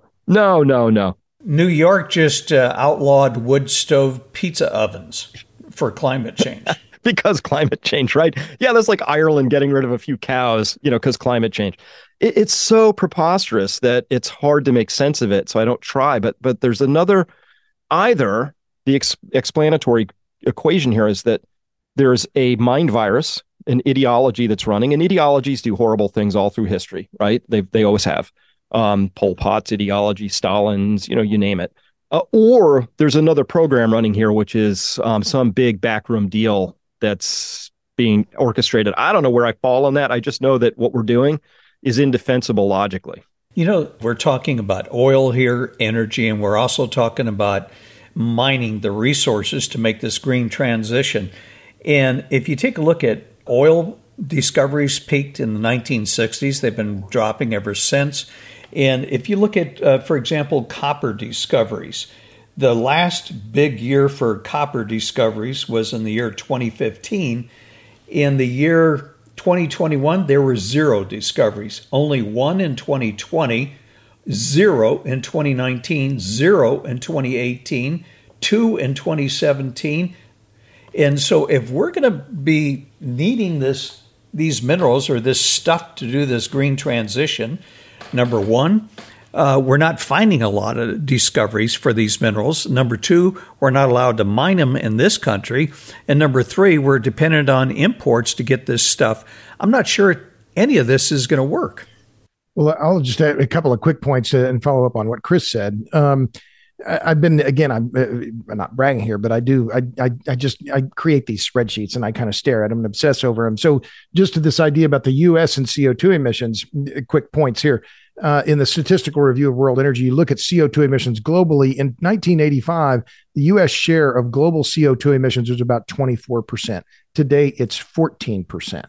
Speaker 4: No.
Speaker 2: New York just outlawed wood stove pizza ovens for climate change.
Speaker 4: Because climate change, right? Yeah, that's like Ireland getting rid of a few cows, because climate change. It's so preposterous that it's hard to make sense of it. So I don't try. But there's another, either the explanatory equation here is that there's a mind virus, an ideology that's running, and ideologies do horrible things all through history, right? They always have. Pol Pot's ideology, Stalin's, you name it. Or there's another program running here, which is some big backroom deal that's being orchestrated. I don't know where I fall on that. I just know that what we're doing is indefensible logically.
Speaker 2: We're talking about oil here, energy, and we're also talking about mining the resources to make this green transition. And if you take a look at oil discoveries peaked in the 1960s, they've been dropping ever since. And if you look at, for example, copper discoveries, the last big year for copper discoveries was in the year 2015. In the year 2021, there were 0 discoveries, only 1 in 2020, 0 in 2019, 0 in 2018, 2 in 2017. And so if we're going to be needing these minerals or this stuff to do this green transition, number one, we're not finding a lot of discoveries for these minerals. Number two, we're not allowed to mine them in this country. And number three, we're dependent on imports to get this stuff. I'm not sure any of this is going to work.
Speaker 3: Well, I'll just add a couple of quick points and follow up on what Chris said. I've been, again, I'm not bragging here, but I create these spreadsheets and I kind of stare at them and obsess over them. So just to this idea about the U.S. and CO2 emissions, quick points here. In the Statistical Review of World Energy, you look at CO2 emissions globally. In 1985, the U.S. share of global CO2 emissions was about 24%. Today, it's 14%.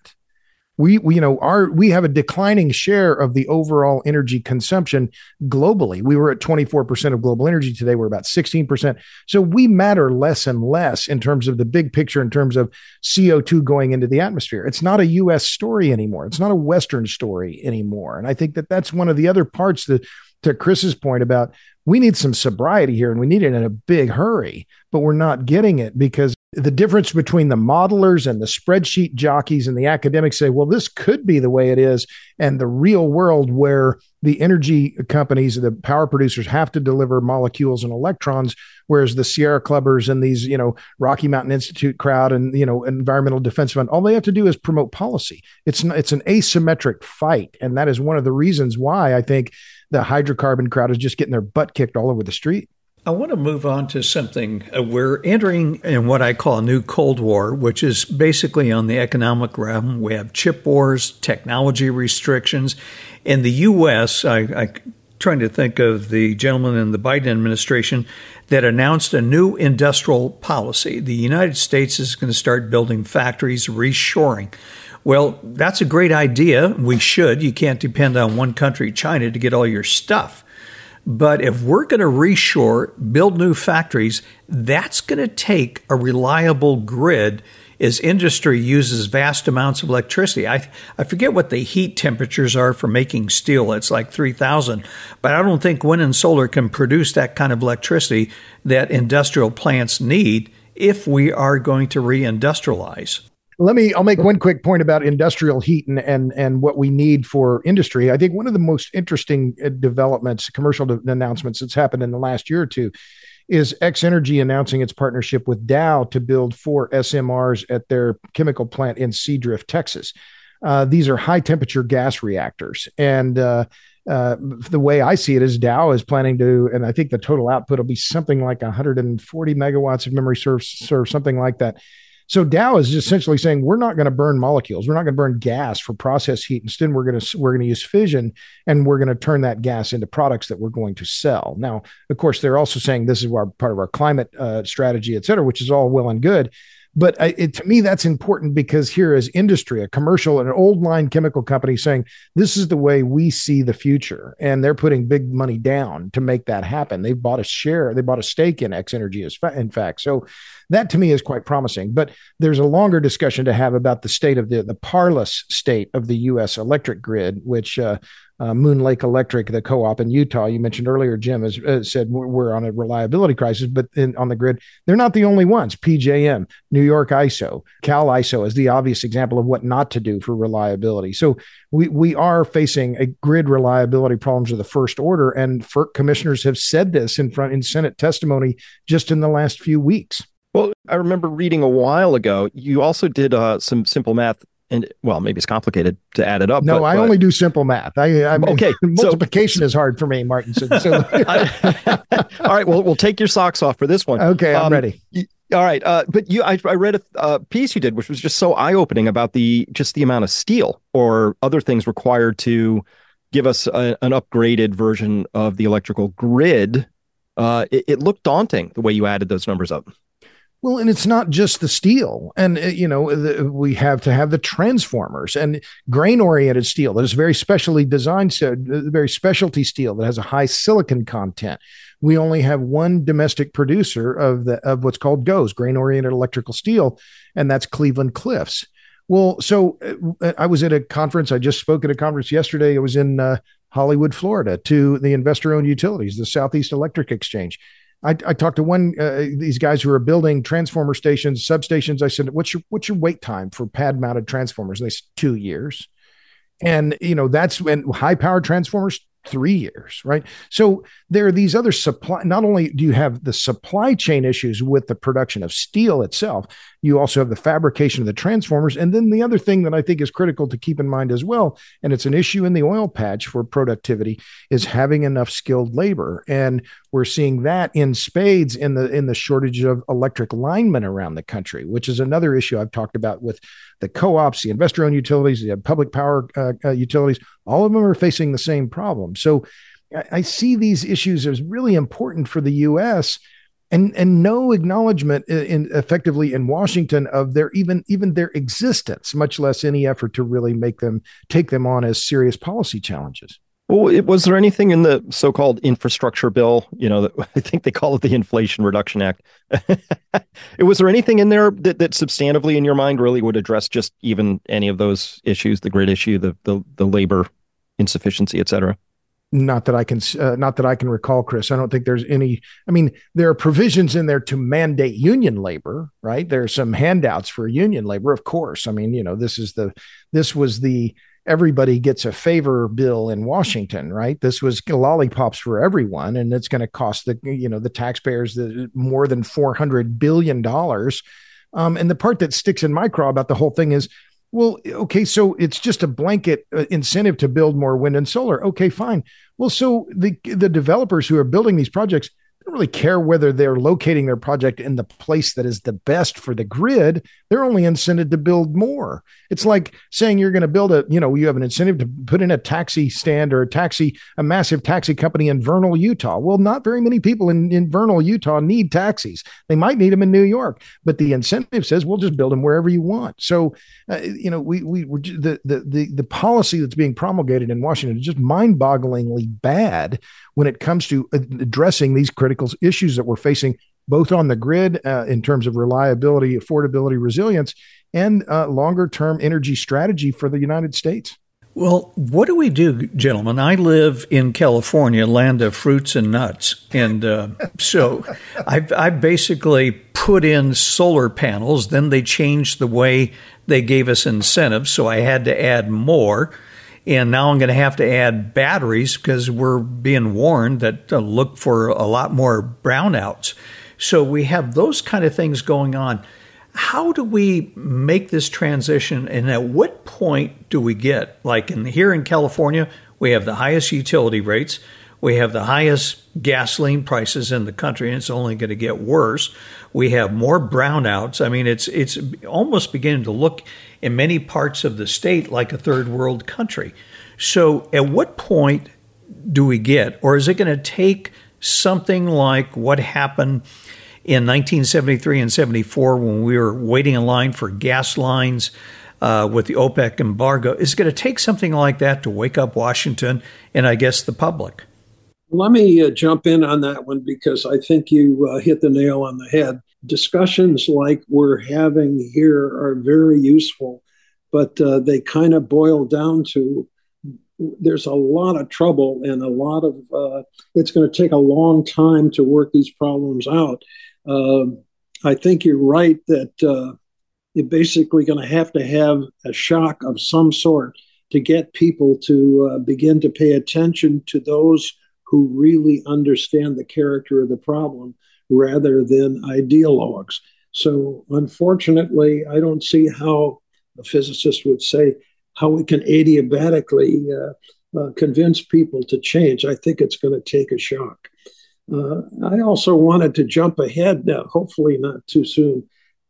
Speaker 3: We have a declining share of the overall energy consumption globally. We were at 24% of global energy. Today, we're about 16%. So we matter less and less in terms of the big picture, in terms of CO2 going into the atmosphere. It's not a U.S. story anymore. It's not a Western story anymore. And I think that that's one of the other parts that, to Chris's point about, we need some sobriety here and we need it in a big hurry, but we're not getting it because the difference between the modelers and the spreadsheet jockeys and the academics say, well, this could be the way it is. And the real world where the energy companies, the power producers have to deliver molecules and electrons, whereas the Sierra Clubbers and these, Rocky Mountain Institute crowd and, Environmental Defense Fund, all they have to do is promote policy. It's an asymmetric fight. And that is one of the reasons why I think the hydrocarbon crowd is just getting their butt kicked all over the street.
Speaker 2: I want to move on to something. We're entering in what I call a new Cold War, which is basically on the economic realm. We have chip wars, technology restrictions. In the U.S., I'm trying to think of the gentleman in the Biden administration that announced a new industrial policy. The United States is going to start building factories, reshoring. Well, that's a great idea. We should. You can't depend on one country, China, to get all your stuff. But if we're going to reshore, build new factories, that's going to take a reliable grid as industry uses vast amounts of electricity. I forget what the heat temperatures are for making steel. It's like 3,000. But I don't think wind and solar can produce that kind of electricity that industrial plants need if we are going to reindustrialize.
Speaker 3: I'll make one quick point about industrial heat and what we need for industry. I think one of the most interesting developments, commercial announcements that's happened in the last year or two is X-Energy announcing its partnership with Dow to build 4 SMRs at their chemical plant in Seadrift, Texas. These are high temperature gas reactors. And the way I see it is Dow is planning to, and I think the total output will be something like 140 megawatts of memory serve, something like that. So Dow is essentially saying we're not going to burn molecules. We're not going to burn gas for process heat. Instead, we're going to use fission, and we're going to turn that gas into products that we're going to sell. Now, of course, they're also saying this is part of our climate strategy, et cetera, which is all well and good. But to me, that's important because here is industry, a commercial, an old line chemical company saying, this is the way we see the future. And they're putting big money down to make that happen. They bought a stake in X Energy, in fact. So that to me is quite promising. But there's a longer discussion to have about the state of the parlous state of the U.S. electric grid, which Moon Lake Electric, the co-op in Utah, you mentioned earlier, Jim, has said we're on a reliability crisis, but on the grid, they're not the only ones. PJM, New York ISO, Cal ISO is the obvious example of what not to do for reliability. So we are facing a grid reliability problems of the first order, and FERC commissioners have said this in Senate testimony just in the last few weeks.
Speaker 4: Well, I remember reading a while ago, you also did some simple math. And well, maybe it's complicated to add it up.
Speaker 3: No, I only do simple math.
Speaker 4: Okay,
Speaker 3: multiplication is hard for me, Martinson. So,
Speaker 4: all right, well, we'll take your socks off for this one.
Speaker 3: Okay, I'm ready.
Speaker 4: All right, but I read a piece you did, which was just so eye-opening about the amount of steel or other things required to give us an upgraded version of the electrical grid. It looked daunting the way you added those numbers up.
Speaker 3: Well, and it's not just the steel. And, we have to have the transformers and grain-oriented steel that is very specially designed, very specialty steel that has a high silicon content. We only have one domestic producer of what's called GOES, grain-oriented electrical steel, and that's Cleveland-Cliffs. Well, so I was at a conference. I just spoke at a conference yesterday. It was in Hollywood, Florida, to the investor-owned utilities, the Southeast Electric Exchange. I talked to these guys who are building transformer stations, substations. I said, what's your wait time for pad mounted transformers? And they said 2 years. And, that's when high powered transformers, 3 years, right? So there are these other not only do you have the supply chain issues with the production of steel itself, you also have the fabrication of the transformers. And then the other thing that I think is critical to keep in mind as well, and it's an issue in the oil patch for productivity, is having enough skilled labor. And we're seeing that in spades in the shortage of electric linemen around the country, which is another issue I've talked about with the co-ops, the investor-owned utilities, the public power utilities. All of them are facing the same problem. So I see these issues as really important for the U.S. and no acknowledgement effectively in Washington of their even their existence, much less any effort to really take them on as serious policy challenges.
Speaker 4: Well, was there anything in the so-called infrastructure bill, I think they call it the Inflation Reduction Act. Was there anything in there that substantively in your mind really would address just even any of those issues, the grid issue, the labor insufficiency, et cetera?
Speaker 3: Not that I can recall, Chris. I don't think there's any. I mean, there are provisions in there to mandate union labor, right? There are some handouts for union labor, of course. I mean, this was the everybody gets a favor bill in Washington, right? This was lollipops for everyone, and it's going to cost the taxpayers more than $400 billion. And the part that sticks in my craw about the whole thing is, well, okay, so it's just a blanket incentive to build more wind and solar. Okay, fine. Well, so the developers who are building these projects don't really care whether they're locating their project in the place that is the best for the grid. They're only incented to build more. It's like saying you're going to build you have an incentive to put in a taxi stand or a massive taxi company in Vernal, Utah. Well, not very many people in Vernal, Utah need taxis. They might need them in New York, but the incentive says we'll just build them wherever you want. So, the policy that's being promulgated in Washington is just mind-bogglingly bad when it comes to addressing these critical issues that we're facing, both on the grid in terms of reliability, affordability, resilience, and longer-term energy strategy for the United States.
Speaker 2: Well, what do we do, gentlemen? I live in California, land of fruits and nuts. And so I've basically put in solar panels. Then they changed the way they gave us incentives, so I had to add more. And now I'm going to have to add batteries because we're being warned that look for a lot more brownouts. So we have those kind of things going on. How do we make this transition, and at what point do we get, like here in California, we have the highest utility rates, we have the highest gasoline prices in the country, and it's only going to get worse. We have more brownouts. I mean, it's almost beginning to look in many parts of the state like a third world country. So at what point do we get, or is it going to take something like what happened in 1973 and 74 when we were waiting in line for gas lines with the OPEC embargo? Is it going to take something like that to wake up Washington and, I guess, the public?
Speaker 5: Let me jump in on that one because I think you hit the nail on the head. Discussions like we're having here are very useful, but they kind of boil down to there's a lot of trouble and a lot of it's going to take a long time to work these problems out. I think you're right that you're basically going to have a shock of some sort to get people to begin to pay attention to those who really understand the character of the problem rather than ideologues. So unfortunately, I don't see how a physicist would say how we can adiabatically convince people to change. I think it's going to take a shock. I also wanted to jump ahead, hopefully not too soon,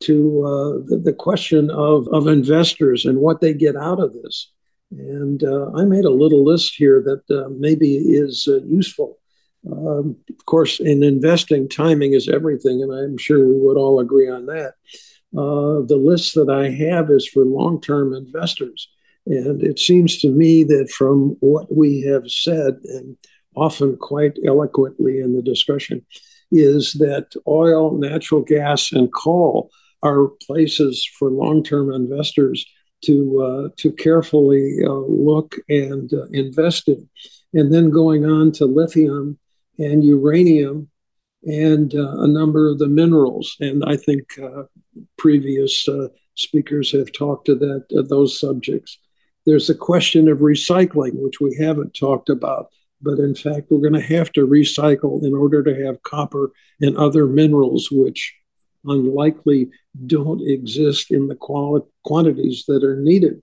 Speaker 5: to the question of investors and what they get out of this. And I made a little list here that maybe is useful. Of course, in investing, timing is everything, and I'm sure we would all agree on that. The list that I have is for long-term investors. And it seems to me that from what we have said, and often quite eloquently in the discussion, is that oil, natural gas, and coal are places for long-term investors to carefully look and invest in. And then going on to lithium and uranium and a number of the minerals. And I think previous speakers have talked to those subjects. There's a question of recycling, which we haven't talked about. But in fact, we're going to have to recycle in order to have copper and other minerals, which unlikely don't exist in the quantities that are needed.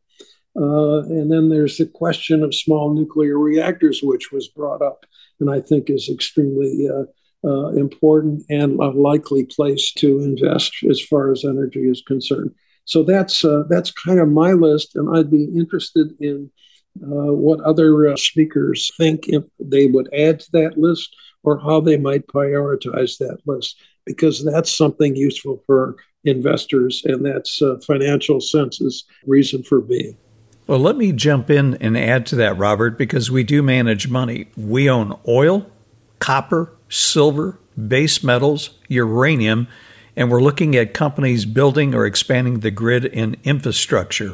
Speaker 5: And then there's the question of small nuclear reactors, which was brought up, and I think is extremely important and a likely place to invest as far as energy is concerned. So that's kind of my list, and I'd be interested in what other speakers think if they would add to that list or how they might prioritize that list, because that's something useful for investors, and that's financial sense's reason for being.
Speaker 2: Well, let me jump in and add to that, Robert, because we do manage money. We own oil, copper, silver, base metals, uranium, and we're looking at companies building or expanding the grid and infrastructure.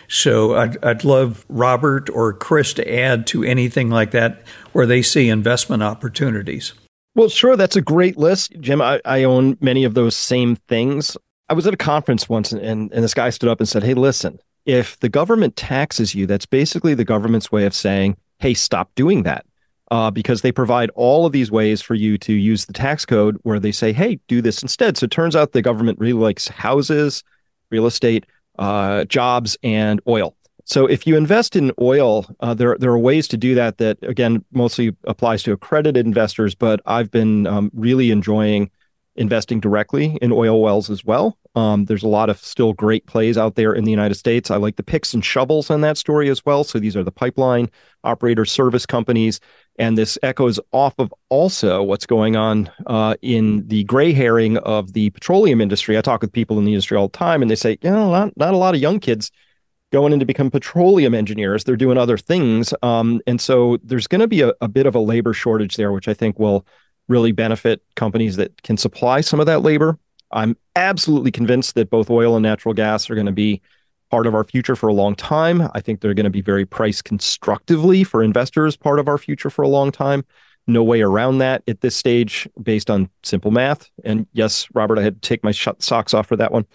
Speaker 2: So I'd love Robert or Chris to add to anything like that where they see investment opportunities.
Speaker 4: Well, sure. That's a great list, Jim. I own many of those same things. I was at a conference once and this guy stood up and said, hey, listen, if the government taxes you, that's basically the government's way of saying, hey, stop doing that. Because they provide all of these ways for you to use the tax code where they say, hey, do this instead. So it turns out the government really likes houses, real estate, jobs, and oil. So if you invest in oil, there are ways to do that again, mostly applies to accredited investors, but I've been really enjoying investing directly in oil wells as well. There's a lot of still great plays out there in the United States. I like the picks and shovels on that story as well. So these are the pipeline operator service companies. And this echoes off of also what's going on in the gray herring of the petroleum industry. I talk with people in the industry all the time, and they say, not a lot of young kids going in to become petroleum engineers. They're doing other things. And so there's going to be a bit of a labor shortage there, which I think will really benefit companies that can supply some of that labor. I'm absolutely convinced that both oil and natural gas are going to be part of our future for a long time. I think they're going to be very priced constructively for investors, part of our future for a long time. No way around that at this stage based on simple math. And yes, Robert, I had to take my socks off for that one.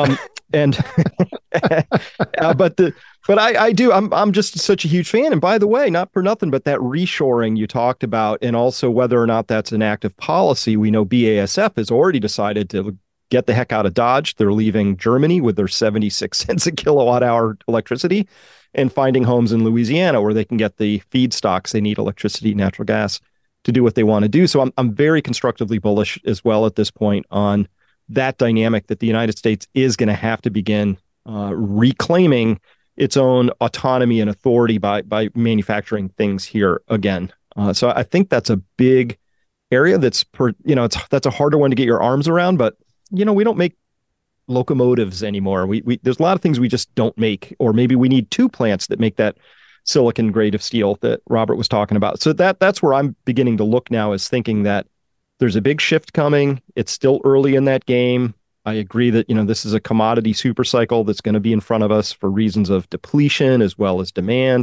Speaker 4: I'm just such a huge fan. And by the way, not for nothing, but that reshoring you talked about, and also whether or not that's an active policy, we know BASF has already decided to get the heck out of Dodge. They're leaving Germany with their 76 cents a kilowatt hour electricity and finding homes in Louisiana where they can get the feedstocks they need, electricity, natural gas, to do what they want to do. So I'm very constructively bullish as well at this point on that dynamic that the United States is going to have to begin reclaiming its own autonomy and authority by manufacturing things here again. So I think that's a big area that's that's a harder one to get your arms around. But we don't make locomotives anymore. We there's a lot of things we just don't make, or maybe we need two plants that make that silicon grade of steel that Robert was talking about. So that's where I'm beginning to look now, is thinking that there's a big shift coming. It's still early in that game. I agree that, this is a commodity super cycle that's going to be in front of us for reasons of depletion as well as demand.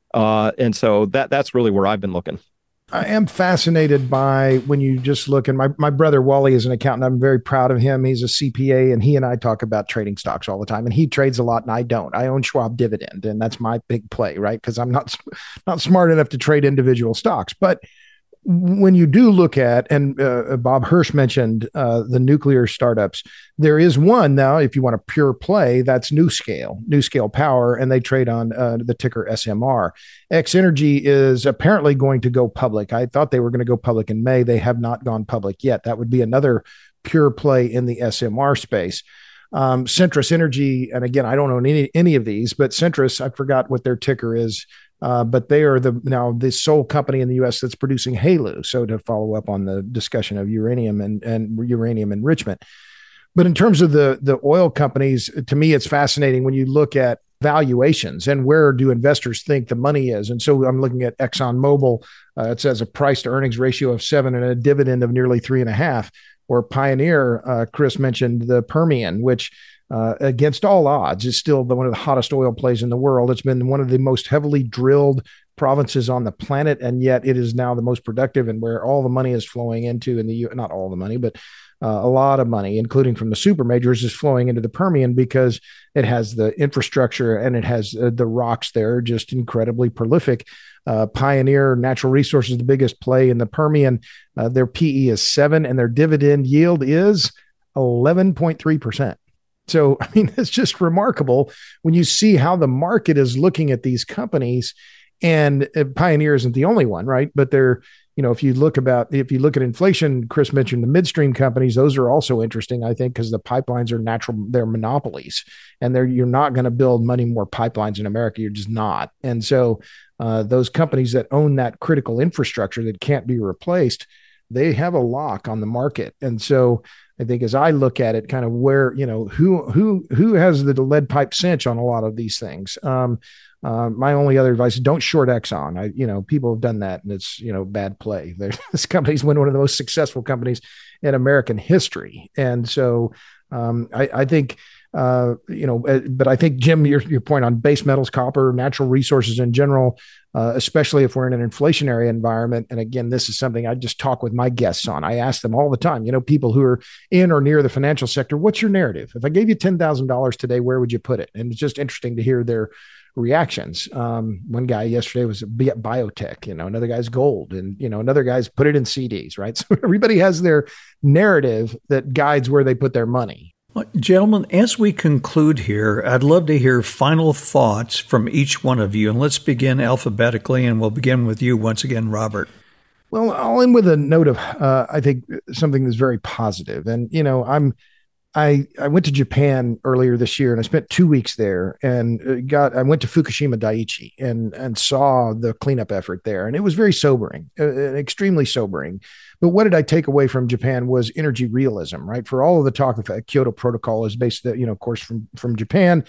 Speaker 4: And so that's really where I've been looking.
Speaker 3: I am fascinated by when you just look, and my brother Wally is an accountant. I'm very proud of him. He's a CPA, and he and I talk about trading stocks all the time, and he trades a lot and I don't. I own Schwab Dividend, and that's my big play, right? Because I'm not smart enough to trade individual stocks. But when you do look at, and Bob Hirsch mentioned the nuclear startups, there is one now, if you want a pure play, that's NuScale Power, and they trade on the ticker SMR. X Energy is apparently going to go public. I thought they were going to go public in May. They have not gone public yet. That would be another pure play in the SMR space. Centrus Energy, and again, I don't own any of these, but Centrus, I forgot what their ticker is. But they are now the sole company in the U.S. that's producing HALEU. So to follow up on the discussion of uranium and uranium enrichment. But in terms of the oil companies, to me, it's fascinating when you look at valuations and where do investors think the money is. And so I'm looking at ExxonMobil. It says a price to earnings ratio of 7 and a dividend of nearly 3.5. Or Pioneer, Chris mentioned the Permian, which against all odds is still one of the hottest oil plays in the world. It's been one of the most heavily drilled provinces on the planet, and yet it is now the most productive, and where all the money is flowing into in the not all the money, but a lot of money, including from the super majors, is flowing into the Permian because it has the infrastructure and it has the rocks there, just incredibly prolific. Pioneer Natural Resources, the biggest play in the Permian, their PE is 7 and their dividend yield is 11.3%. So, I mean, it's just remarkable when you see how the market is looking at these companies, and Pioneer isn't the only one, right? But they're, if you look at inflation, Chris mentioned the midstream companies. Those are also interesting, I think, because the pipelines are they're monopolies, and you're not going to build many more pipelines in America. You're just not. And so those companies that own that critical infrastructure that can't be replaced, they have a lock on the market. And so I think as I look at it, kind of where, who has the lead pipe cinch on a lot of these things. My only other advice is don't short Exxon. People have done that, and it's, bad play. This company's been one of the most successful companies in American history. And so I think, but I think, Jim, your point on base metals, copper, natural resources in general, especially if we're in an inflationary environment. And again, this is something I just talk with my guests on. I ask them all the time, people who are in or near the financial sector, what's your narrative? If I gave you $10,000 today, where would you put it? And it's just interesting to hear their reactions. One guy yesterday was biotech, another guy's gold, and, another guy's put it in CDs, right? So everybody has their narrative that guides where they put their money.
Speaker 2: Well, gentlemen, as we conclude here, I'd love to hear final thoughts from each one of you. And let's begin alphabetically, and we'll begin with you once again, Robert.
Speaker 3: Well, I'll end with a note of, I think, something that's very positive. And, I went to Japan earlier this year, and I spent 2 weeks there, and I went to Fukushima Daiichi and saw the cleanup effort there. And it was very sobering, extremely sobering. But what did I take away from Japan was energy realism, right? For all of the talk of Kyoto Protocol is based, of course, from Japan.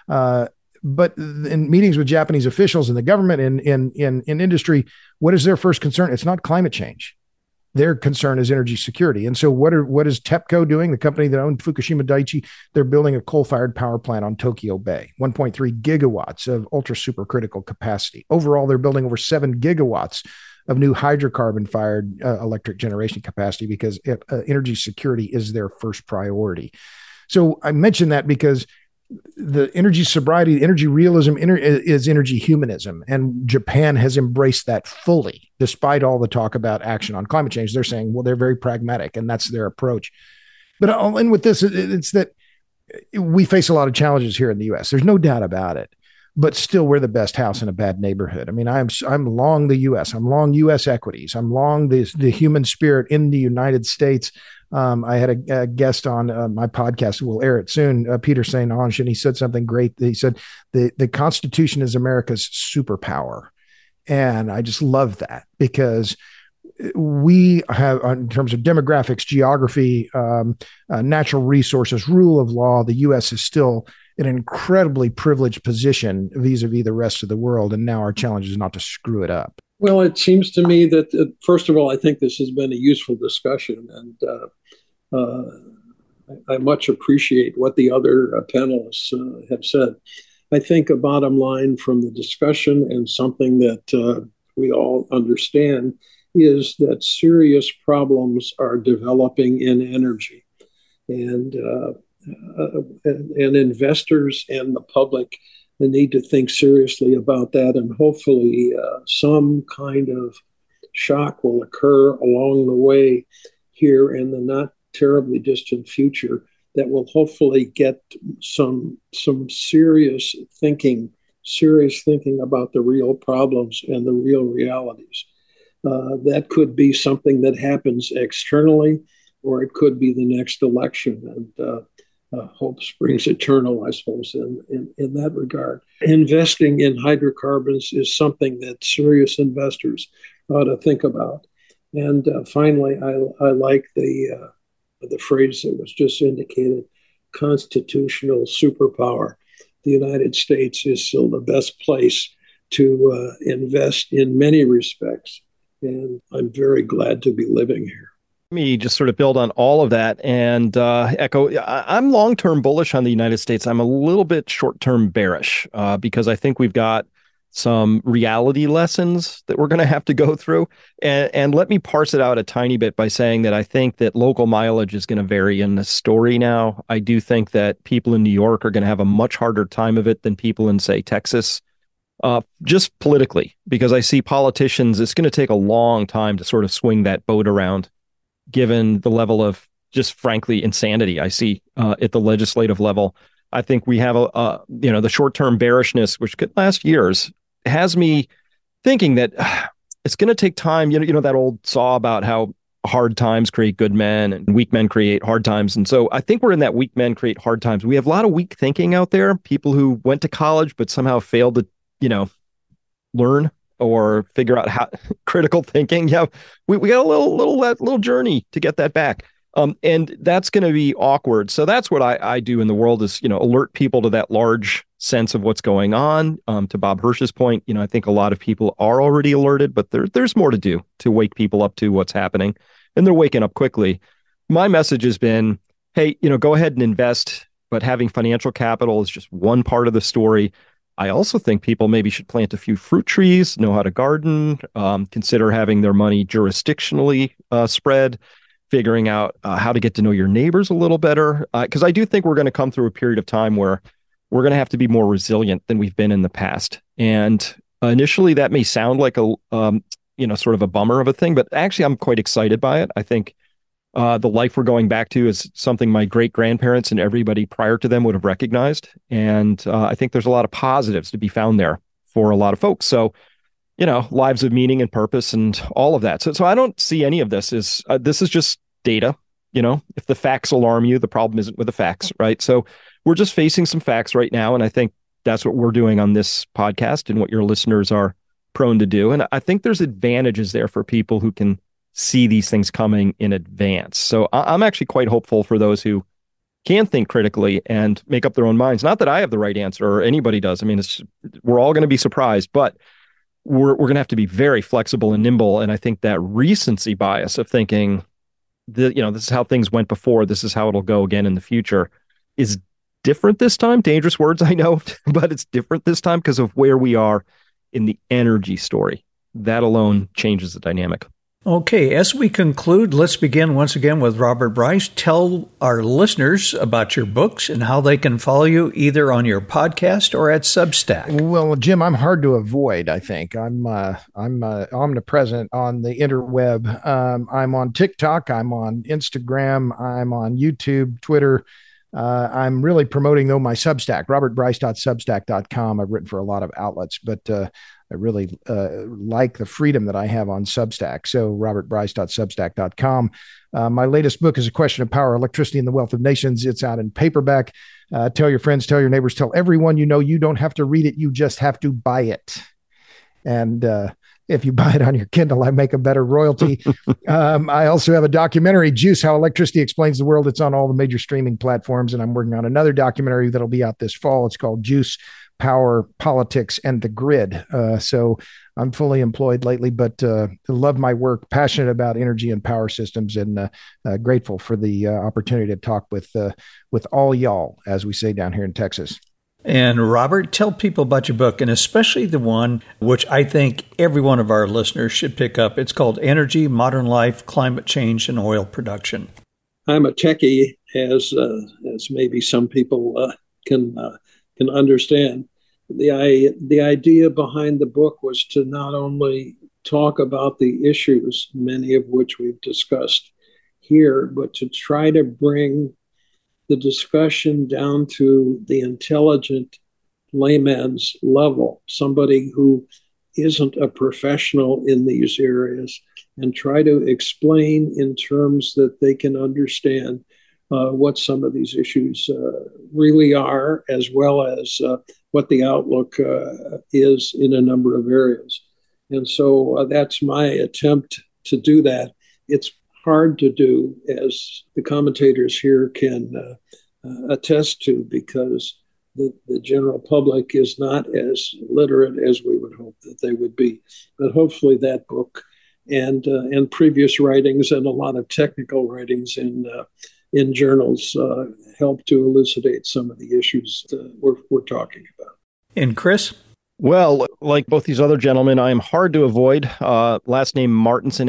Speaker 3: But in meetings with Japanese officials in the government, in industry, what is their first concern? It's not climate change. Their concern is energy security. And so what is TEPCO doing? The company that owned Fukushima Daiichi, they're building a coal-fired power plant on Tokyo Bay, 1.3 gigawatts of ultra supercritical capacity. Overall, they're building over 7 gigawatts of new hydrocarbon-fired electric generation capacity because energy security is their first priority. So I mention that because the energy sobriety, energy realism is energy humanism. And Japan has embraced that fully, despite all the talk about action on climate change. They're saying, well, they're very pragmatic, and that's their approach. But I'll end with this. It's that we face a lot of challenges here in the U.S. There's no doubt about it. But still, we're the best house in a bad neighborhood. I mean, I'm long the U.S. I'm long U.S. equities. I'm long the human spirit in the United States. I had a guest on my podcast. We'll air it soon. Peter St. Onge, and he said something great. He said the Constitution is America's superpower, and I just love that because we have, in terms of demographics, geography, natural resources, rule of law, the U.S. is still in an incredibly privileged position vis-a-vis the rest of the world. And now our challenge is not to screw it up.
Speaker 5: Well, it seems to me that, first of all, I think this has been a useful discussion. And I much appreciate what the other panelists have said. I think a bottom line from the discussion, and something that we all understand, is that serious problems are developing in energy. And investors and the public need to think seriously about that. And hopefully some kind of shock will occur along the way here in the not terribly distant future that will hopefully get some serious thinking about the real problems and the real realities. That could be something that happens externally, or it could be the next election. And hope springs eternal, I suppose, in that regard. Investing in hydrocarbons is something that serious investors ought to think about. And finally, I like the phrase that was just indicated: constitutional superpower. The United States is still the best place to invest in many respects. And I'm very glad to be living here.
Speaker 4: Let me just sort of build on all of that and echo. I'm long-term bullish on the United States. I'm a little bit short-term bearish because I think we've got some reality lessons that we're going to have to go through. And let me parse it out a tiny bit by saying that I think that local mileage is going to vary in the story now. I do think that people in New York are going to have a much harder time of it than people in, say, Texas. Just politically, because I see politicians, it's going to take a long time to sort of swing that boat around, given the level of just frankly insanity I see at the legislative level. I think we have the short-term bearishness, which could last years, has me thinking that it's going to take time. You know that old saw about how hard times create good men and weak men create hard times. And so I think we're in that weak men create hard times. We have a lot of weak thinking out there, people who went to college but somehow failed to learn or figure out how critical thinking. Yeah, we got a little journey to get that back. And that's going to be awkward. So that's what I do in the world is, alert people to that large sense of what's going on. To Bob Hirsch's point, I think a lot of people are already alerted, but there's more to do to wake people up to what's happening. And they're waking up quickly. My message has been, hey, go ahead and invest, but having financial capital is just one part of the story. I also think people maybe should plant a few fruit trees, know how to garden, consider having their money jurisdictionally spread, figuring out how to get to know your neighbors a little better. Because I do think we're going to come through a period of time where we're going to have to be more resilient than we've been in the past. And initially that may sound like a, sort of a bummer of a thing, but actually I'm quite excited by it. I think the life we're going back to is something my great-grandparents and everybody prior to them would have recognized. And I think there's a lot of positives to be found there for a lot of folks. So, lives of meaning and purpose and all of that. So I don't see any of this as this is just data. If the facts alarm you, the problem isn't with the facts, right? So we're just facing some facts right now. And I think that's what we're doing on this podcast and what your listeners are prone to do. And I think there's advantages there for people who can see these things coming in advance. So I'm actually quite hopeful for those who can think critically and make up their own minds. Not that I have the right answer or anybody does. I mean, we're all going to be surprised, but we're going to have to be very flexible and nimble. And I think that recency bias of thinking that, this is how things went before, this is how it'll go again in the future is different this time. Dangerous words, I know, but it's different this time because of where we are in the energy story. That alone changes the dynamic.
Speaker 2: Okay, as we conclude, let's begin once again with Robert Bryce. Tell our listeners about your books and how they can follow you either on your podcast or at Substack.
Speaker 3: Well, Jim, I'm hard to avoid, I think. I'm omnipresent on the interweb. I'm on TikTok. I'm on Instagram. I'm on YouTube, Twitter. I'm really promoting, though, my Substack, robertbryce.substack.com. I've written for a lot of outlets, but I really like the freedom that I have on Substack. So robertbryce.substack.com. My latest book is A Question of Power, Electricity and the Wealth of Nations. It's out in paperback. Tell your friends, tell your neighbors, tell everyone you know. You don't have to read it. You just have to buy it. And If you buy it on your Kindle, I make a better royalty. I also have a documentary, Juice, How Electricity Explains the World. It's on all the major streaming platforms. And I'm working on another documentary that'll be out this fall. It's called Juice, Power, Politics, and the Grid. So I'm fully employed lately, but love my work, passionate about energy and power systems, and grateful for the opportunity to talk with all y'all, as we say down here in Texas.
Speaker 2: And Robert, tell people about your book, and especially the one which I think every one of our listeners should pick up. It's called Energy, Modern Life, Climate Change, and Oil Production.
Speaker 5: I'm a techie, as maybe some people can understand. The idea behind the book was to not only talk about the issues, many of which we've discussed here, but to try to bring the discussion down to the intelligent layman's level, somebody who isn't a professional in these areas, and try to explain in terms that they can understand what some of these issues really are, as well as what the outlook is in a number of areas. And so that's my attempt to do that. It's hard to do, as the commentators here can attest to, because the general public is not as literate as we would hope that they would be. But hopefully that book and previous writings and a lot of technical writings in journals help to elucidate some of the issues we're talking about.
Speaker 2: And Chris?
Speaker 4: Well, like both these other gentlemen, I am hard to avoid. Last name Martenson,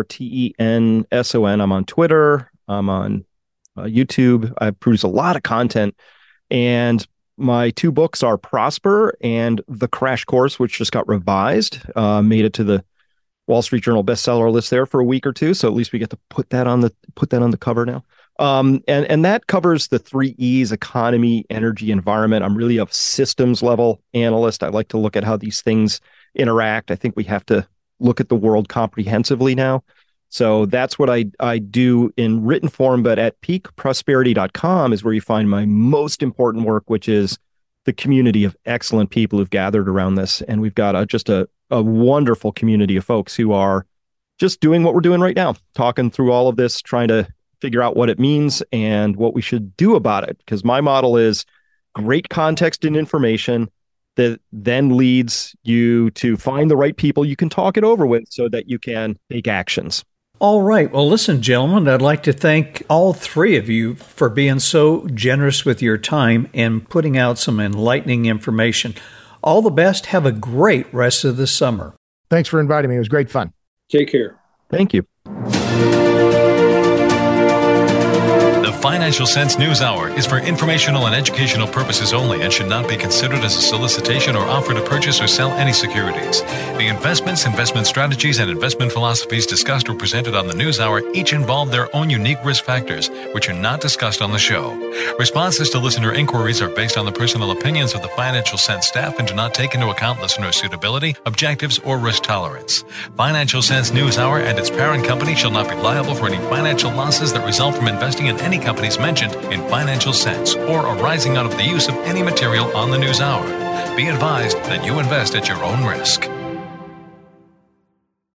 Speaker 4: Martenson. I'm on Twitter. I'm on YouTube. I produce a lot of content. And my two books are Prosper and The Crash Course, which just got revised. Made it to the Wall Street Journal bestseller list there for a week or two. So at least we get to put that on the cover now. And that covers the 3 E's: economy, energy, environment. I'm really a systems level analyst. I like to look at how these things interact. I think we have to look at the world comprehensively now. So that's what I do in written form, but at peakprosperity.com is where you find my most important work, which is the community of excellent people who've gathered around this. And we've got just a wonderful community of folks who are just doing what we're doing right now, talking through all of this, trying to figure out what it means and what we should do about it. Because my model is great context and information that then leads you to find the right people you can talk it over with so that you can take actions.
Speaker 2: All right. Well, listen, gentlemen, I'd like to thank all three of you for being so generous with your time and putting out some enlightening information. All the best. Have a great rest of the summer.
Speaker 3: Thanks for inviting me. It was great fun.
Speaker 5: Take care.
Speaker 4: Thank you.
Speaker 1: The Financial Sense News Hour is for informational and educational purposes only and should not be considered as a solicitation or offer to purchase or sell any securities. The investments, investment strategies, and investment philosophies discussed or presented on the News Hour each involve their own unique risk factors, which are not discussed on the show. Responses to listener inquiries are based on the personal opinions of the Financial Sense staff and do not take into account listener suitability, objectives, or risk tolerance. Financial Sense News Hour and its parent company shall not be liable for any financial losses that result from investing in any companies mentioned in Financial Sense or arising out of the use of any material on the News Hour. Be advised that you invest at your own risk.